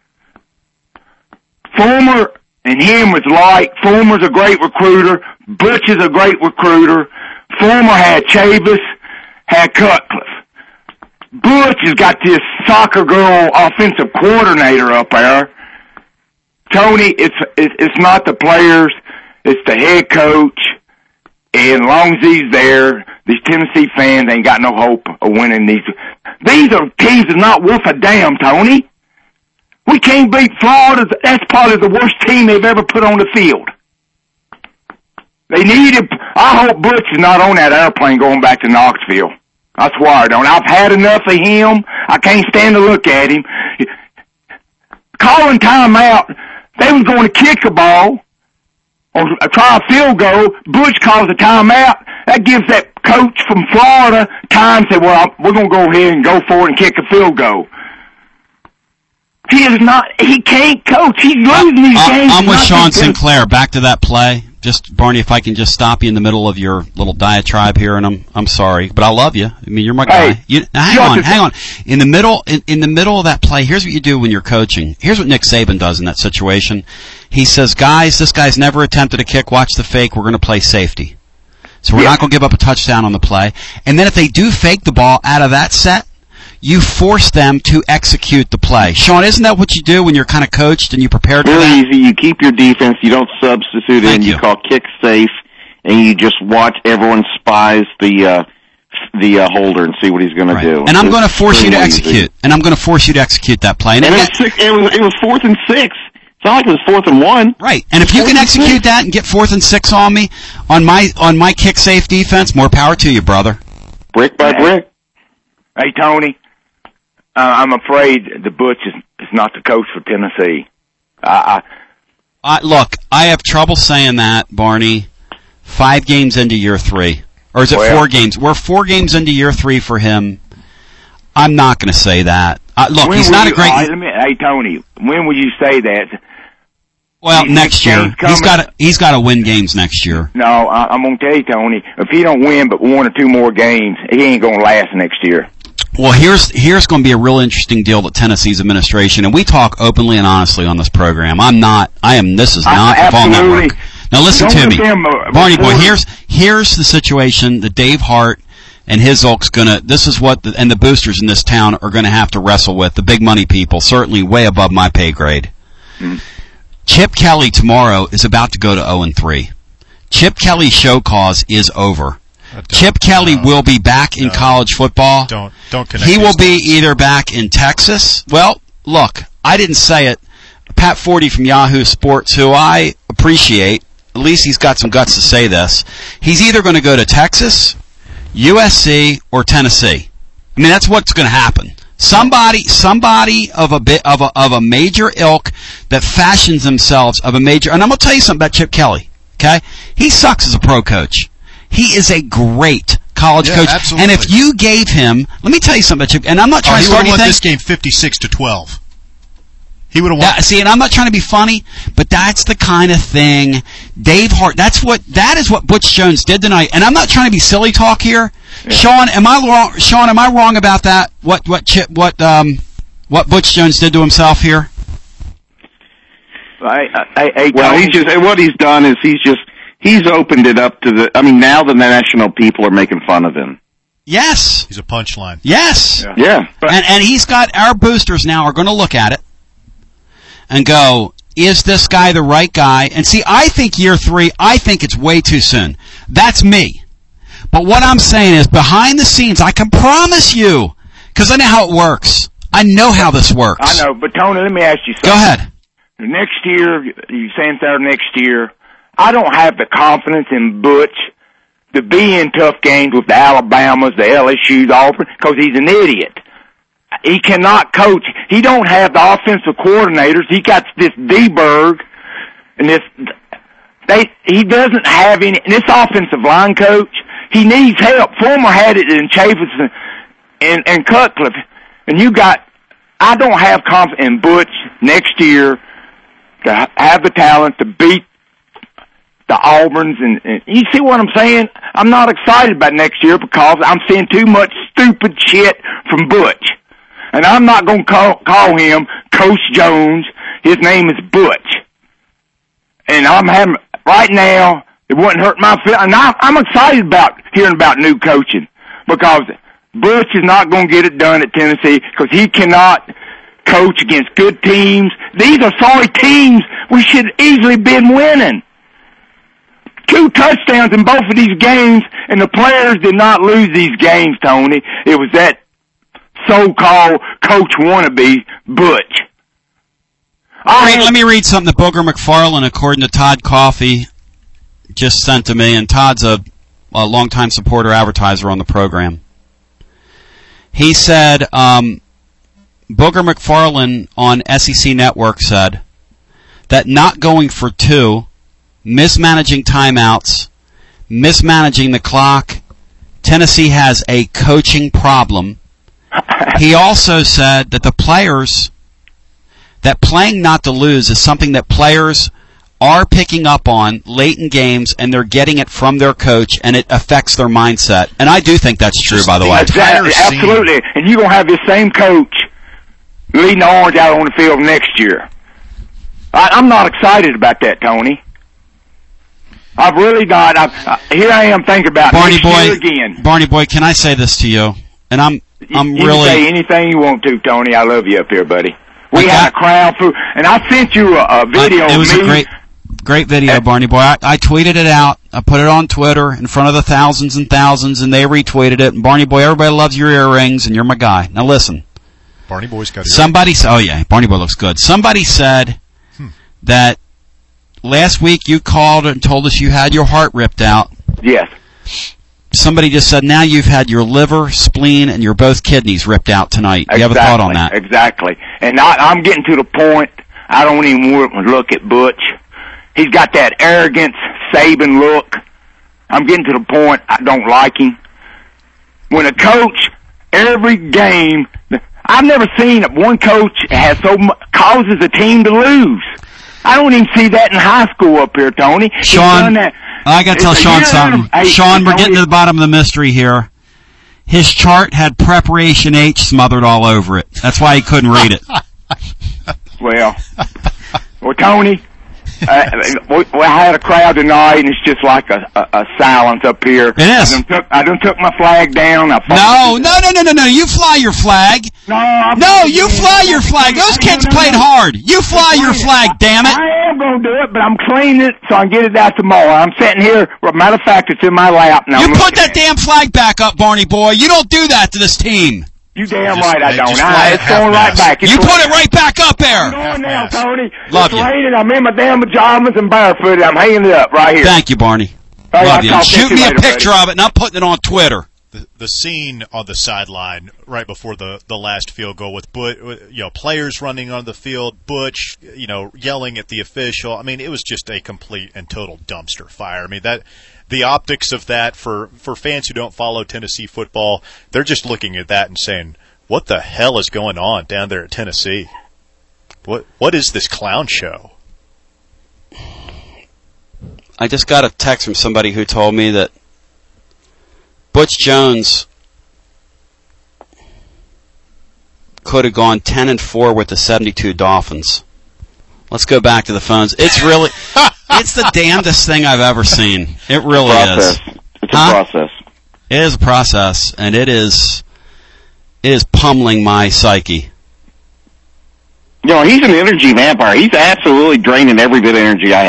Speaker 9: Fulmer and him was like, Fulmer's a great recruiter. Butch is a great recruiter. Fulmer had Chavis, had Cutcliffe. Butch has got this soccer girl offensive coordinator up there. Tony, it's not the players, it's the head coach. And as long as he's there, these Tennessee fans ain't got no hope of winning these. These are teams that not worth a damn, Tony. We can't beat Florida. That's probably the worst team they've ever put on the field. They need it. I hope Butch is not on that airplane going back to Knoxville. I swear I don't. I've had enough of him. I can't stand to look at him. Calling timeout. They was going to kick a ball or try a field goal. Butch calls a timeout. That gives that coach from Florida time to say, well, we're going to go ahead and go for it and kick a field goal. He can't coach. He's losing these games.
Speaker 1: I'm with Sean Sinclair. Back to that play. Just, Barney, if I can just stop you in the middle of your little diatribe here, and I'm sorry, but I love you. I mean, you're my guy. Hang on. In the middle of that play, here's what you do when you're coaching. Here's what Nick Saban does in that situation. He says, guys, this guy's never attempted a kick. Watch the fake. We're going to play safety. So we're not going to give up a touchdown on the play. And then if they do fake the ball out of that set, you force them to execute the play. Sean, isn't that what you do when you're kind of coached and you prepared for that?
Speaker 4: Really easy. You keep your defense. You don't substitute in. You call kick safe, and you just watch everyone spies the holder and see what he's going to do.
Speaker 1: And I'm going to force you to execute. And I'm going to force you to execute that play. And
Speaker 4: it was 4th and 6. It's not like it was 4th and 1.
Speaker 1: Right. And if you can execute that and get 4th and 6 on me on my kick safe defense, more power to you, brother.
Speaker 4: Brick by brick.
Speaker 9: Hey, Tony. I'm afraid the Butch is not the coach for Tennessee.
Speaker 1: Look, I have trouble saying that, Barney. 5 games into year 3. Or is it 4 games? We're 4 games into year 3 for him. I'm not going to say that. Look, he's not a great...
Speaker 9: Hey, Tony, when will you say that?
Speaker 1: Well, next year. He's got to win games next year.
Speaker 9: No, I'm going to tell you, Tony, if he don't win but 1 or 2 more games, he ain't going to last next year.
Speaker 1: Well, here's going to be a real interesting deal that Tennessee's administration, and we talk openly and honestly on this program. This is not the Ball Network. Now listen to me. Barney boy, here's the situation that Dave Hart and his ilk's this is what and the boosters in this town are gonna have to wrestle with, the big money people, certainly way above my pay grade. Mm-hmm. Chip Kelly tomorrow is about to go to 0-3. Chip Kelly's show cause is over. Chip Kelly will be back in college football.
Speaker 3: Don't connect.
Speaker 1: He will be either back in Texas. Well, look, I didn't say it. Pat Forty from Yahoo Sports, who I appreciate, at least he's got some guts to say this. He's either going to go to Texas, USC, or Tennessee. I mean, that's what's going to happen. Somebody of a major ilk that fashions themselves of a major. And I'm going to tell you something about Chip Kelly. Okay, he sucks as a pro coach. He is a great college coach.
Speaker 3: Absolutely.
Speaker 1: And if you gave him, let me tell you something about Chip, and I'm not trying to start anything.
Speaker 3: He would have won this game 56-12. He would have won.
Speaker 1: See, and I'm not trying to be funny, but that's the kind of thing Dave Hart, that is what Butch Jones did tonight. And I'm not trying to be silly talk here. Yeah. Sean, am I wrong about that? What Butch Jones did to himself here?
Speaker 4: What he's done is he's opened it up to now the national people are making fun of him.
Speaker 1: Yes.
Speaker 3: He's a punchline.
Speaker 1: Yes.
Speaker 4: Yeah.
Speaker 1: And he's got, our boosters now are going to look at it and go, is this guy the right guy? And see, I think year 3, I think it's way too soon. That's me. But what I'm saying is, behind the scenes, I can promise you, because I know how it works. I know how this works.
Speaker 9: I know, but Tony, let me ask you something.
Speaker 1: Go ahead.
Speaker 9: Next year, you saying there next year, I don't have the confidence in Butch to be in tough games with the Alabamas, the LSU's, Auburn, because he's an idiot. He cannot coach. He don't have the offensive coordinators. He got this D-Berg, and he doesn't have any. And this offensive line coach, he needs help. Former had it in Chaffetz and Cutcliffe, and I don't have confidence in Butch next year to have the talent to beat the Auburns, and you see what I'm saying? I'm not excited about next year because I'm seeing too much stupid shit from Butch. And I'm not going to call him Coach Jones. His name is Butch. And right now, it wouldn't hurt my feelings. And I'm excited about hearing about new coaching because Butch is not going to get it done at Tennessee because he cannot coach against good teams. These are sorry teams. We should easily been winning. 2 touchdowns in both of these games, and the players did not lose these games, Tony. It was that so-called coach wannabe, Butch.
Speaker 1: Let me read something that Booger McFarland, according to Todd Coffey, just sent to me, and Todd's a longtime supporter advertiser on the program. He said, Booger McFarland on SEC Network said that not going for 2, mismanaging timeouts, mismanaging the clock, Tennessee has a coaching problem. He also said that that playing not to lose is something that players are picking up on late in games, and they're getting it from their coach, and it affects their mindset. And I do think that's true, by the way.
Speaker 9: Absolutely. And you're going to have this same coach leading the Orange out on the field next year. I'm not excited about that, Tony. I've really not. Here I am thinking about
Speaker 1: Barney
Speaker 9: next year again.
Speaker 1: Barney Boy, can I say this to you? And I'm
Speaker 9: you
Speaker 1: really...
Speaker 9: can say anything you want to, Tony. I love you up here, buddy. We had a crowd for, and I sent you a video.
Speaker 1: It was a great video, Barney Boy. I tweeted it out. I put it on Twitter in front of the thousands and thousands, and they retweeted it. And Barney Boy, everybody loves your earrings, and you're my guy. Now listen.
Speaker 3: Barney Boy's got
Speaker 1: oh yeah, Barney Boy looks good. Somebody said that last week you called and told us you had your heart ripped out.
Speaker 9: Yes.
Speaker 1: Somebody just said now you've had your liver, spleen, and your both kidneys ripped out tonight. Do you have a thought on that?
Speaker 9: Exactly. And I'm getting to the point I don't even want to look at Butch. He's got that arrogance, Saban look. I'm getting to the point I don't like him. When a coach, every game, I've never seen one coach causes a team to lose. I don't even see that in high school up here, Tony.
Speaker 1: Sean, I got to tell Sean something.
Speaker 9: Hey,
Speaker 1: Sean, we're getting to the bottom of the mystery here. His chart had Preparation H smothered all over it. That's why he couldn't read it.
Speaker 9: Well, Tony, I had a crowd tonight, and it's just like a silence up here.
Speaker 1: It is.
Speaker 9: I done took my flag down.
Speaker 1: No. You fly your flag. No, you fly your flag. Those kids played hard. You fly your flag, damn it.
Speaker 9: I am going to do it, but I'm cleaning it so I can get it out tomorrow. I'm sitting here. Matter of fact, it's in my lap now.
Speaker 1: You put that damn flag back up, Barney Boy. You don't do that to this team.
Speaker 9: You damn right I don't. It's going right back.
Speaker 1: You put it right back up there.
Speaker 9: I'm going now, Tony.
Speaker 1: Love you.
Speaker 9: It's raining. I'm in my damn pajamas and barefooted. I'm hanging it up right here.
Speaker 1: Thank you, Barney. Love you. Shoot me a picture of it, and I'm putting it on Twitter.
Speaker 3: The scene on the sideline right before the last field goal with players running on the field, Butch, yelling at the official. I mean, it was just a complete and total dumpster fire. I mean, the optics of that for fans who don't follow Tennessee football, they're just looking at that and saying, "What the hell is going on down there at Tennessee? What is this clown show?"
Speaker 1: I just got a text from somebody who told me that Butch Jones could have gone 10-4 with the 72 Dolphins. Let's go back to the phones. It's really, it's the damnedest thing I've ever seen. It really is.
Speaker 4: It's a process.
Speaker 1: It is a process, and it is pummeling my psyche.
Speaker 4: He's an energy vampire. He's absolutely draining every bit of energy I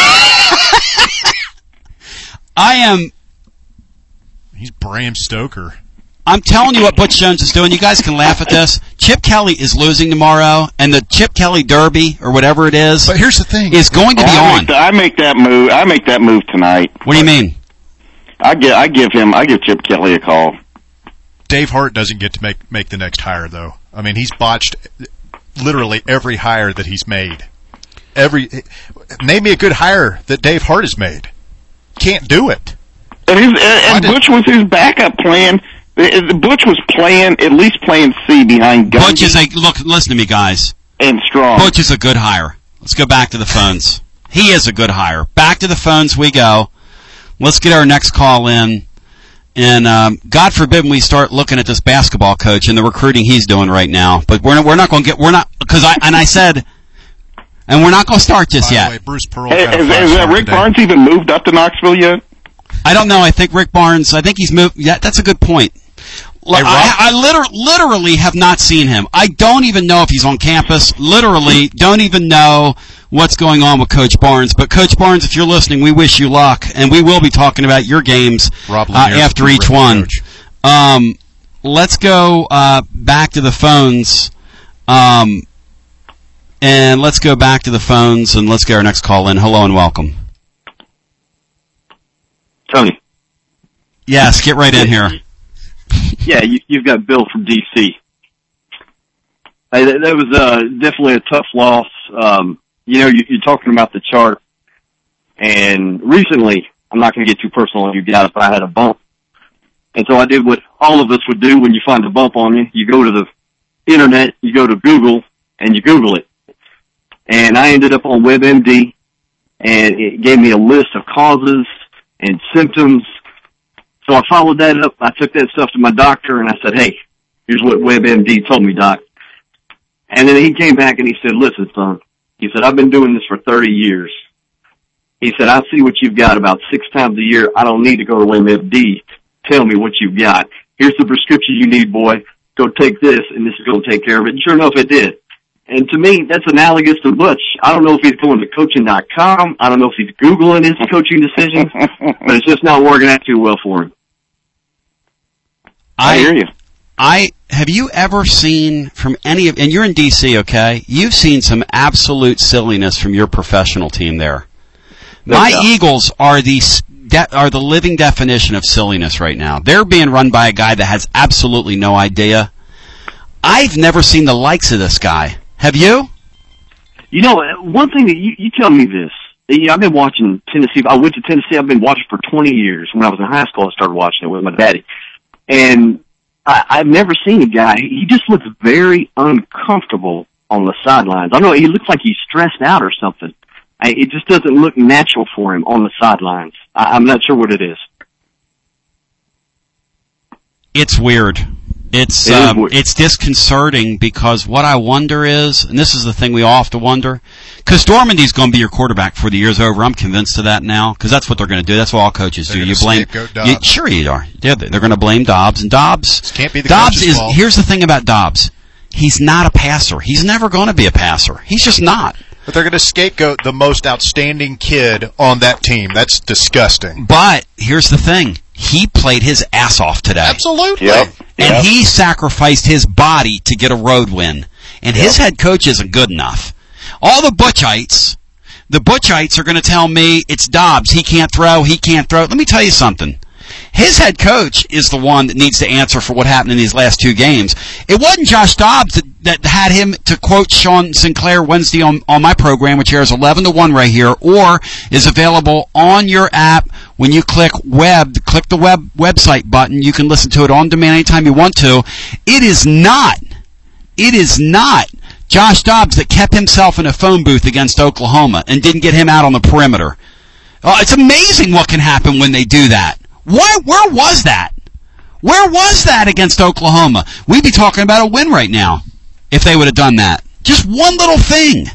Speaker 4: have.
Speaker 3: He's Bram Stoker.
Speaker 1: I'm telling you what Butch Jones is doing. You guys can laugh at this. Chip Kelly is losing tomorrow, and the Chip Kelly Derby, or whatever it is,
Speaker 3: but here's the thing,
Speaker 1: is going to be on.
Speaker 4: I make that move. I make that move tonight.
Speaker 1: What do you mean?
Speaker 4: I give Chip Kelly a call.
Speaker 3: Dave Hart doesn't get to make the next hire, though. I mean, he's botched literally every hire that he's made. Name me a good hire that Dave Hart has made. Can't do it.
Speaker 4: And Butch was his backup plan. Butch was at least playing C behind Gundy.
Speaker 1: Butch is listen to me, guys.
Speaker 4: And Strong.
Speaker 1: Butch is a good hire. Let's go back to the phones. He is a good hire. Back to the phones we go. Let's get our next call in. And God forbid we start looking at this basketball coach and the recruiting he's doing right now. But we're not going to and we're not going to start just yet.
Speaker 3: Way, Bruce Pearl
Speaker 4: has Rick Barnes even moved up to Knoxville yet?
Speaker 1: I don't know. I think Rick Barnes, he's moved. Yeah, that's a good point. I literally have not seen him. I don't even know if he's on campus. Literally, don't even know what's going on with Coach Barnes. But Coach Barnes, if you're listening, we wish you luck, and we will be talking about your games after each one. Let's go back to the phones. And let's go back to the phones, and let's get our next call in. Hello and welcome.
Speaker 10: Tony.
Speaker 1: Yes, get right in here.
Speaker 10: Yeah, you've got Bill from D.C. Hey, that was definitely a tough loss. You're talking about the chart, and recently, I'm not going to get too personal on you guys, but I had a bump. And so I did what all of us would do when you find a bump on you. You go to the internet, you go to Google, and you Google it. And I ended up on WebMD, and it gave me a list of causes and symptoms. So I followed that up. I took that stuff to my doctor, and I said, hey, here's what WebMD told me, Doc. And then he came back and he said, listen, son, he said, I've been doing this for 30 years. He said, I see what you've got about 6 times a year. I don't need to go to WebMD. Tell me what you've got. Here's the prescription you need, boy. Go take this, and this is going to take care of it. And sure enough, it did. And to me, that's analogous to Butch. I don't know if he's going to coaching.com. I don't know if he's Googling his coaching decisions, but it's just not working out too well for him.
Speaker 4: I hear you.
Speaker 1: Have you ever seen from any of, and you're in D.C., okay? You've seen some absolute silliness from your professional team there. My Eagles are the living definition of silliness right now. They're being run by a guy that has absolutely no idea. I've never seen the likes of this guy. Have you?
Speaker 10: You know, one thing that you tell me this. I've been watching Tennessee. I went to Tennessee. I've been watching for 20 years. When I was in high school, I started watching it with my daddy. And I've never seen a guy. He just looks very uncomfortable on the sidelines. I don't know. He looks like he's stressed out or something. It just doesn't look natural for him on the sidelines. I'm not sure what it is.
Speaker 1: It's weird. It's disconcerting because what I wonder is, and this is the thing we all have to wonder, because Dormandy's going to be your quarterback before the year's over. I'm convinced of that now because that's what they're going to do. That's what all coaches do. You blame. Sure you are. They're going to blame Dobbs, and Dobbs
Speaker 3: can't be the
Speaker 1: Dobbs
Speaker 3: coach's
Speaker 1: is.
Speaker 3: fault.
Speaker 1: Here's the thing about Dobbs. He's not a passer. He's never going to be a passer. He's just not.
Speaker 3: But they're going to scapegoat the most outstanding kid on that team. That's disgusting.
Speaker 1: But here's the thing. He played his ass off today.
Speaker 3: Absolutely.
Speaker 4: Yep.
Speaker 1: And he sacrificed his body to get a road win. And his head coach isn't good enough. All the Butchites are going to tell me it's Dobbs. He can't throw. Let me tell you something. His head coach is the one that needs to answer for what happened in these last 2 games. It wasn't Josh Dobbs that had him, to quote Sean Sinclair Wednesday on my program, which airs 11 to 1 right here, or is available on your app. When you click the website button, you can listen to it on demand anytime you want to. It is not Josh Dobbs that kept himself in a phone booth against Oklahoma and didn't get him out on the perimeter. It's amazing what can happen when they do that. Where was that? Where was that against Oklahoma? We'd be talking about a win right now if they would have done that. Just one little thing.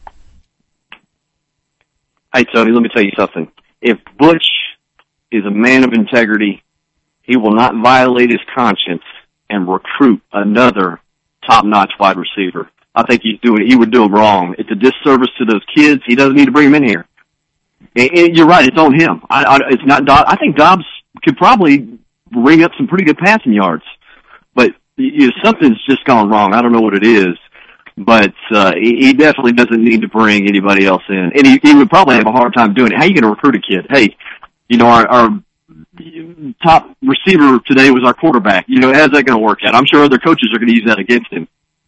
Speaker 10: Hey, Tony, let me tell you something. If Butch is a man of integrity, he will not violate his conscience and recruit another top-notch wide receiver. I think he would do him wrong. It's a disservice to those kids. He doesn't need to bring them in here. And you're right, it's on him. It's not Dobbs. I think Dobbs could probably ring up some pretty good passing yards, but something's just gone wrong. I don't know what it is, but he definitely doesn't need to bring anybody else in, and he would probably have a hard time doing it. How are you going to recruit a kid? Hey, our top receiver today was our quarterback. How's that going to work out? I'm sure other coaches are going to use that against him.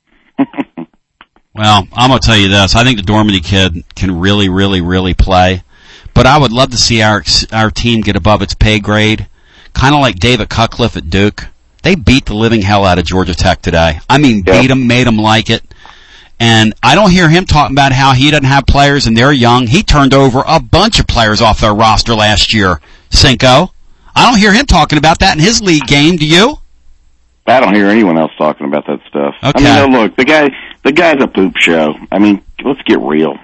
Speaker 1: Well, I'm going to tell you this. I think the Dormandy kid can really, really, really play. But I would love to see our team get above its pay grade, kind of like David Cutcliffe at Duke. They beat the living hell out of Georgia Tech today. I mean, beat them, made them like it. And I don't hear him talking about how he doesn't have players and they're young. He turned over a bunch of players off their roster last year, Cinco. I don't hear him talking about that in his league game. Do you?
Speaker 4: I don't hear anyone else talking about that stuff.
Speaker 1: Okay.
Speaker 4: I mean, look, the guy's a poop show. I mean, let's get real.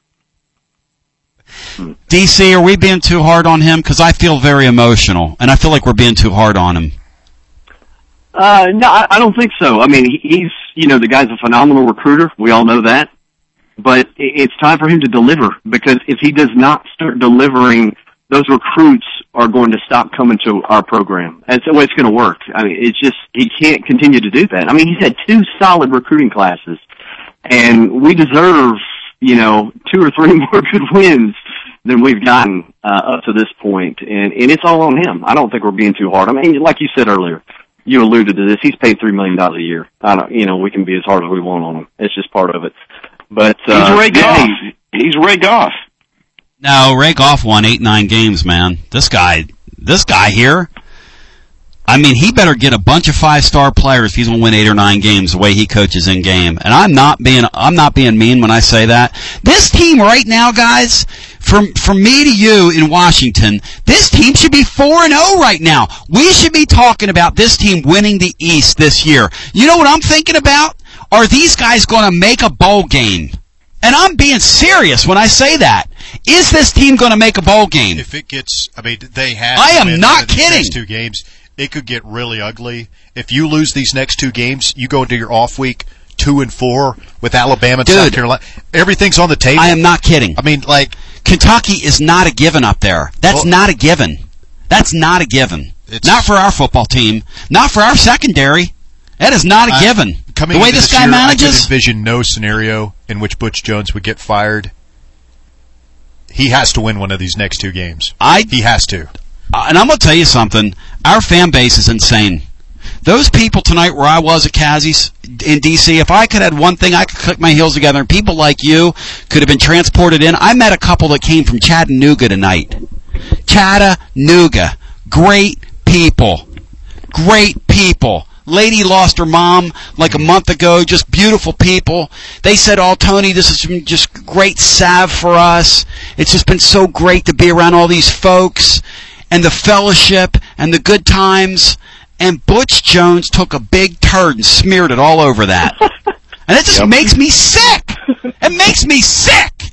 Speaker 1: DC, are we being too hard on him? Because I feel very emotional, and I feel like we're being too hard on him.
Speaker 10: No, I don't think so. I mean, he's, the guy's a phenomenal recruiter. We all know that. But it's time for him to deliver, because if he does not start delivering, those recruits are going to stop coming to our program. That's the way it's going to work. I mean, it's just, he can't continue to do that. I mean, he's had 2 solid recruiting classes, and we deserve, 2 or 3 more good wins than we've gotten up to this point. And it's all on him. I don't think we're being too hard. I mean, like you said earlier, you alluded to this, he's paid $3 million a year. We can be as hard as we want on him. It's just part of it. But
Speaker 4: he's Ray Goff. He's Ray Goff.
Speaker 1: No, Ray Goff won 8-9 games, man. This guy here, I mean, he better get a bunch of 5-star players if he's going to win 8 or 9 games the way he coaches in game. And I'm not being mean when I say that. This team right now, guys, from me to you in Washington, this team should be 4-0 right now. We should be talking about this team winning the East this year. You know what I'm thinking about? Are these guys going to make a bowl game? And I'm being serious when I say that. Is this team going to make a bowl game?
Speaker 3: If it gets, they have.
Speaker 1: I am not kidding.
Speaker 3: Next 2 games, it could get really ugly. If you lose these next 2 games, you go into your off week 2-4 with Alabama and South Carolina. Everything's on the table.
Speaker 1: I am not kidding.
Speaker 3: I mean, like,
Speaker 1: Kentucky is not a given up there. That's not a given. That's not a given. Not for our football team. Not for our secondary. That is not a given. The way this guy manages,
Speaker 3: I could envision no scenario in which Butch Jones would get fired. He has to win one of these next 2 games. He has to.
Speaker 1: And I'm going to tell you something. Our fan base is insane. Those people tonight where I was at Kazie's in D.C., if I could have one thing, I could click my heels together, and people like you could have been transported in. I met a couple that came from Chattanooga tonight. Chattanooga. Great people. Great people. Lady lost her mom like a month ago. Just beautiful people. They said, "Oh, Tony, this has been just great salve for us. It's just been so great to be around all these folks and the fellowship and the good times." And Butch Jones took a big turd and smeared it all over that. And it just makes me sick. It makes me sick.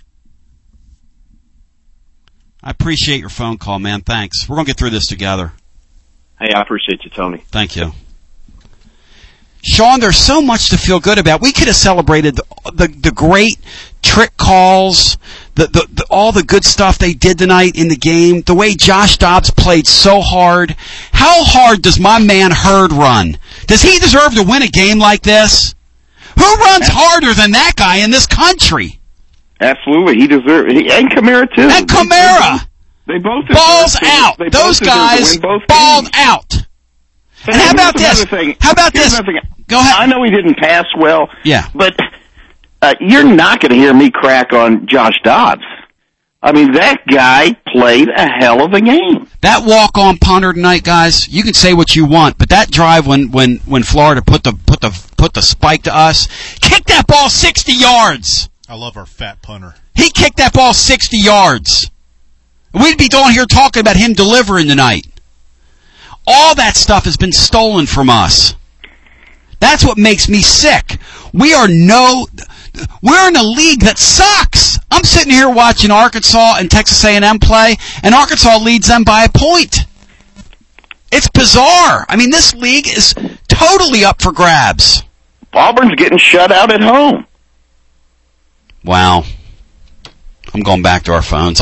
Speaker 1: I appreciate your phone call, man. Thanks. We're going to get through this together.
Speaker 10: Hey, I appreciate you, Tony.
Speaker 1: Thank you. Sean, there's so much to feel good about. We could have celebrated the great trick calls, all the good stuff they did tonight in the game, the way Josh Dobbs played so hard. How hard does my man Hurd run? Does he deserve to win a game like this? Who runs harder than that guy in this country?
Speaker 4: Absolutely. He deserves it. And Kamara, too.
Speaker 1: And Kamara.
Speaker 4: They both
Speaker 1: balls out. Those guys balled out. And how about this? How about this? Go ahead.
Speaker 4: I know he didn't pass well.
Speaker 1: Yeah.
Speaker 4: But you're not going to hear me crack on Josh Dobbs. I mean, that guy played a hell of a game.
Speaker 1: That walk-on punter tonight, guys, you can say what you want, but that drive when Florida put the spike to us, kicked that ball 60 yards.
Speaker 3: I love our fat punter.
Speaker 1: He kicked that ball 60 yards. We'd be down here talking about him delivering tonight. All that stuff has been stolen from us. That's what makes me sick. We're in a league that sucks. I'm sitting here watching Arkansas and Texas A&M play, and Arkansas leads them by a point. It's bizarre. I mean, this league is totally up for grabs.
Speaker 4: Auburn's getting shut out at home.
Speaker 1: Wow. I'm going back to our phones.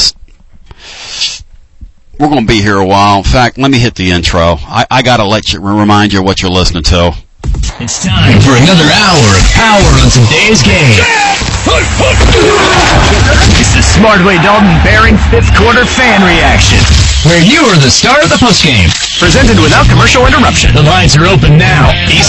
Speaker 1: We're going to be here a while. In fact, let me hit the intro. I got to remind you what you're listening to.
Speaker 11: It's time for another hour of power on today's game. It's the Smartway Dalton Bearing 5th quarter fan reaction, where you are the star of the postgame. Presented without commercial interruption. The lines are open now.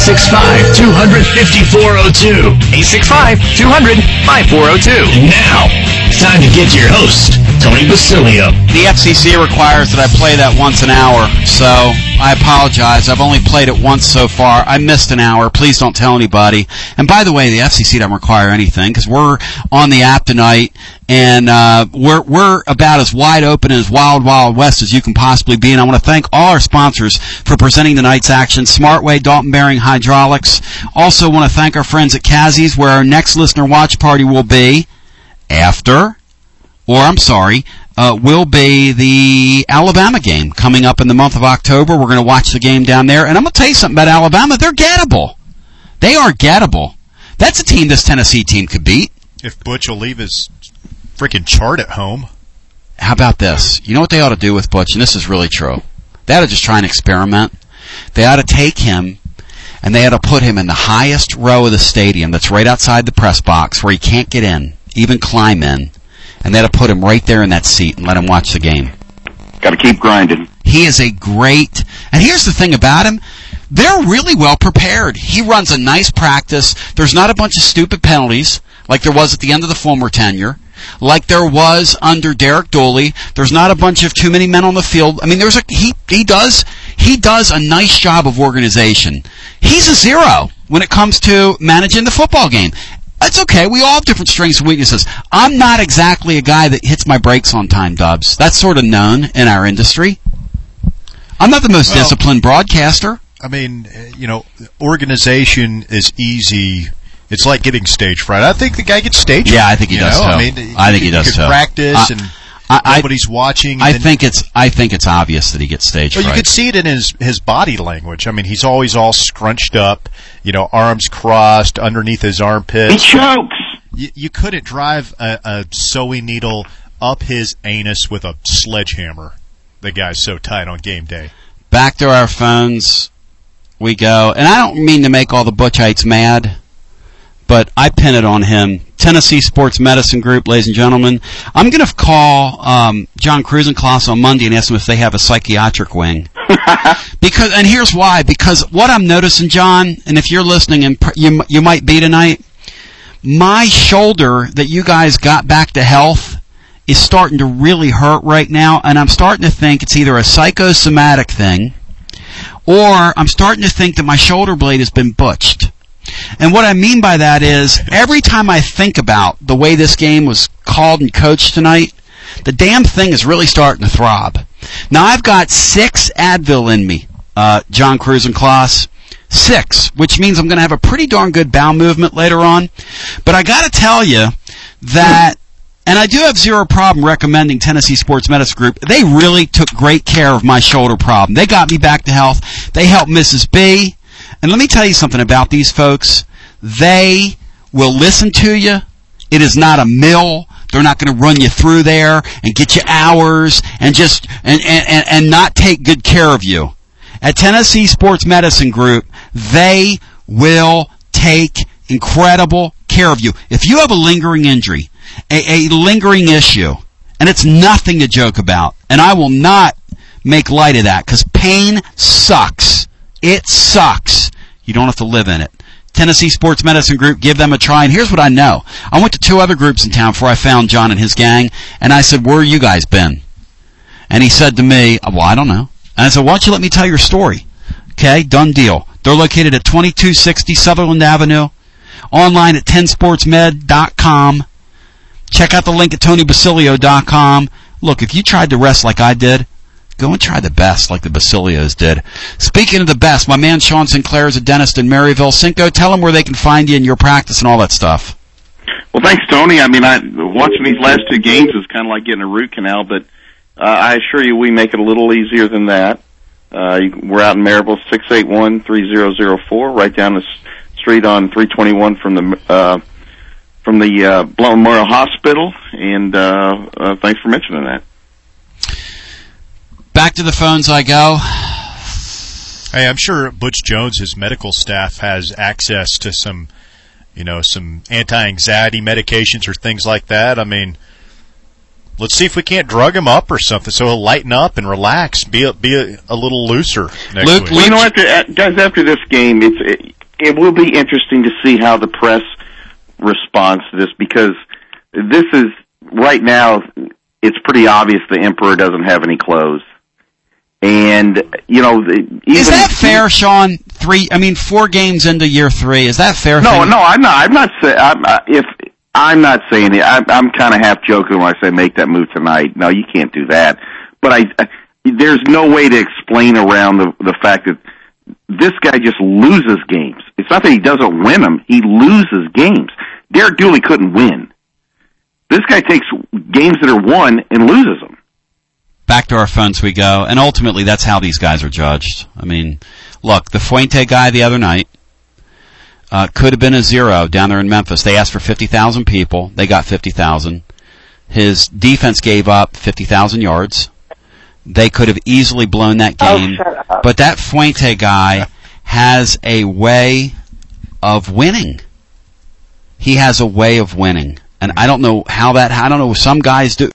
Speaker 11: 865-200-5402. 865-200-5402. And now, it's time to get to your host, Tony Basilio.
Speaker 1: The FCC requires that I play that once an hour, so I apologize. I've only played it once so far. I missed an hour. Please don't tell anybody. And by the way, the FCC doesn't require anything because we're on the app tonight, and we're about as wide open and as wild, wild west as you can possibly be. And I want to thank all our sponsors for presenting tonight's action. Smartway, Dalton Bearing Hydraulics. Also want to thank our friends at Kazie's, where our next listener watch party will be will be the Alabama game coming up in the month of October. We're going to watch the game down there. And I'm going to tell you something about Alabama. They're gettable. They are gettable. That's a team this Tennessee team could beat.
Speaker 3: If Butch will leave his freaking chart at home.
Speaker 1: How about this? You know what they ought to do with Butch? And this is really true. They ought to just try and experiment. They ought to take him and they ought to put him in the highest row of the stadium that's right outside the press box where he can't get in, even climb in. And they ought to put him right there in that seat and let him watch the game.
Speaker 4: Got to keep grinding.
Speaker 1: He is a great... And here's the thing about him. They're really well prepared. He runs a nice practice. There's not a bunch of stupid penalties like there was at the end of the Fulmer tenure, like there was under Derek Dooley. There's not a bunch of too many men on the field. I mean, he does a nice job of organization. He's a zero when it comes to managing the football game. It's okay. We all have different strengths and weaknesses. I'm not exactly a guy that hits my brakes on time, Dubs. That's sort of known in our industry. I'm not the most disciplined broadcaster.
Speaker 3: I mean, organization is easy. It's like getting stage fright. I think the guy gets stage fright.
Speaker 1: Yeah, I think he does too.
Speaker 3: I mean,
Speaker 1: I think he does too.
Speaker 3: Practice and nobody's watching.
Speaker 1: I think it's obvious that he gets stage fright.
Speaker 3: You could see it in his body language. I mean, he's always all scrunched up, arms crossed underneath his armpits.
Speaker 4: He chokes.
Speaker 3: You couldn't drive a sewing needle up his anus with a sledgehammer. The guy's so tight on game day.
Speaker 1: Back to our phones we go. And I don't mean to make all the Butchites mad, but I pin it on him. Tennessee Sports Medicine Group, ladies and gentlemen. I'm going to call John Krusenkloss on Monday and ask him if they have a psychiatric wing. And here's why. Because what I'm noticing, John, and if you're listening, and you might be tonight, my shoulder that you guys got back to health is starting to really hurt right now, and I'm starting to think it's either a psychosomatic thing, or I'm starting to think that my shoulder blade has been butched. And what I mean by that is, every time I think about the way this game was called and coached tonight, the damn thing is really starting to throb. Now, I've got 6 Advil in me, John Krusenkloss. 6, which means I'm going to have a pretty darn good bowel movement later on. But I got to tell you that, and I do have zero problem recommending Tennessee Sports Medicine Group. They really took great care of my shoulder problem. They got me back to health. They helped Mrs. B. And let me tell you something about these folks. They will listen to you. It is not a mill. They're not going to run you through there and get you hours and just and not take good care of you. At Tennessee Sports Medicine Group, they will take incredible care of you. If you have a lingering injury, a lingering issue, and it's nothing to joke about, and I will not make light of that because pain sucks. It sucks. You don't have to live in it. Tennessee Sports Medicine Group, give them a try. And here's what I know. I went to 2 other groups in town before I found John and his gang, and I said, where you guys been? And he said to me, well, I don't know. And I said, why don't you let me tell your story? Okay, done deal. They're located at 2260 Sutherland Avenue. Online at 10sportsmed.com. Check out the link at TonyBasilio.com. Look, if you tried to rest like I did, go and try the best like the Basilios did. Speaking of the best, my man Sean Sinclair is a dentist in Maryville. Cinco, tell them where they can find you in your practice and all that stuff.
Speaker 4: Well, thanks, Tony. I mean, watching these last 2 games is kind of like getting a root canal, but I assure you we make it a little easier than that. We're out in Maryville, 681-3004, right down the street on 321 from the Blount Memorial Hospital, and thanks for mentioning that.
Speaker 1: Back to the phones I go.
Speaker 3: Hey, I'm sure Butch Jones, his medical staff, has access to some anti-anxiety medications or things like that. I mean, let's see if we can't drug him up or something so he'll lighten up and relax, be a little looser next week.
Speaker 4: Well, you know what, guys, after this game, it will be interesting to see how the press responds to this, because this is, right now, it's pretty obvious the Emperor doesn't have any clothes. And,
Speaker 1: is that fair, Sean? 4 games into year 3. Is that fair?
Speaker 4: No, I'm not saying, I'm not saying it. I'm kind of half joking when I say make that move tonight. No, you can't do that. But there's no way to explain around the fact that this guy just loses games. It's not that he doesn't win them. He loses games. Derek Dooley couldn't win. This guy takes games that are won and loses them.
Speaker 1: Back to our phones we go, and ultimately that's how these guys are judged. I mean, look, the Fuente guy the other night could have been a zero down there in Memphis. They asked for 50,000 people. They got 50,000. His defense gave up 50,000 yards. They could have easily blown that game. But that Fuente guy has a way of winning. He has a way of winning. And I don't know how I don't know, some guys do.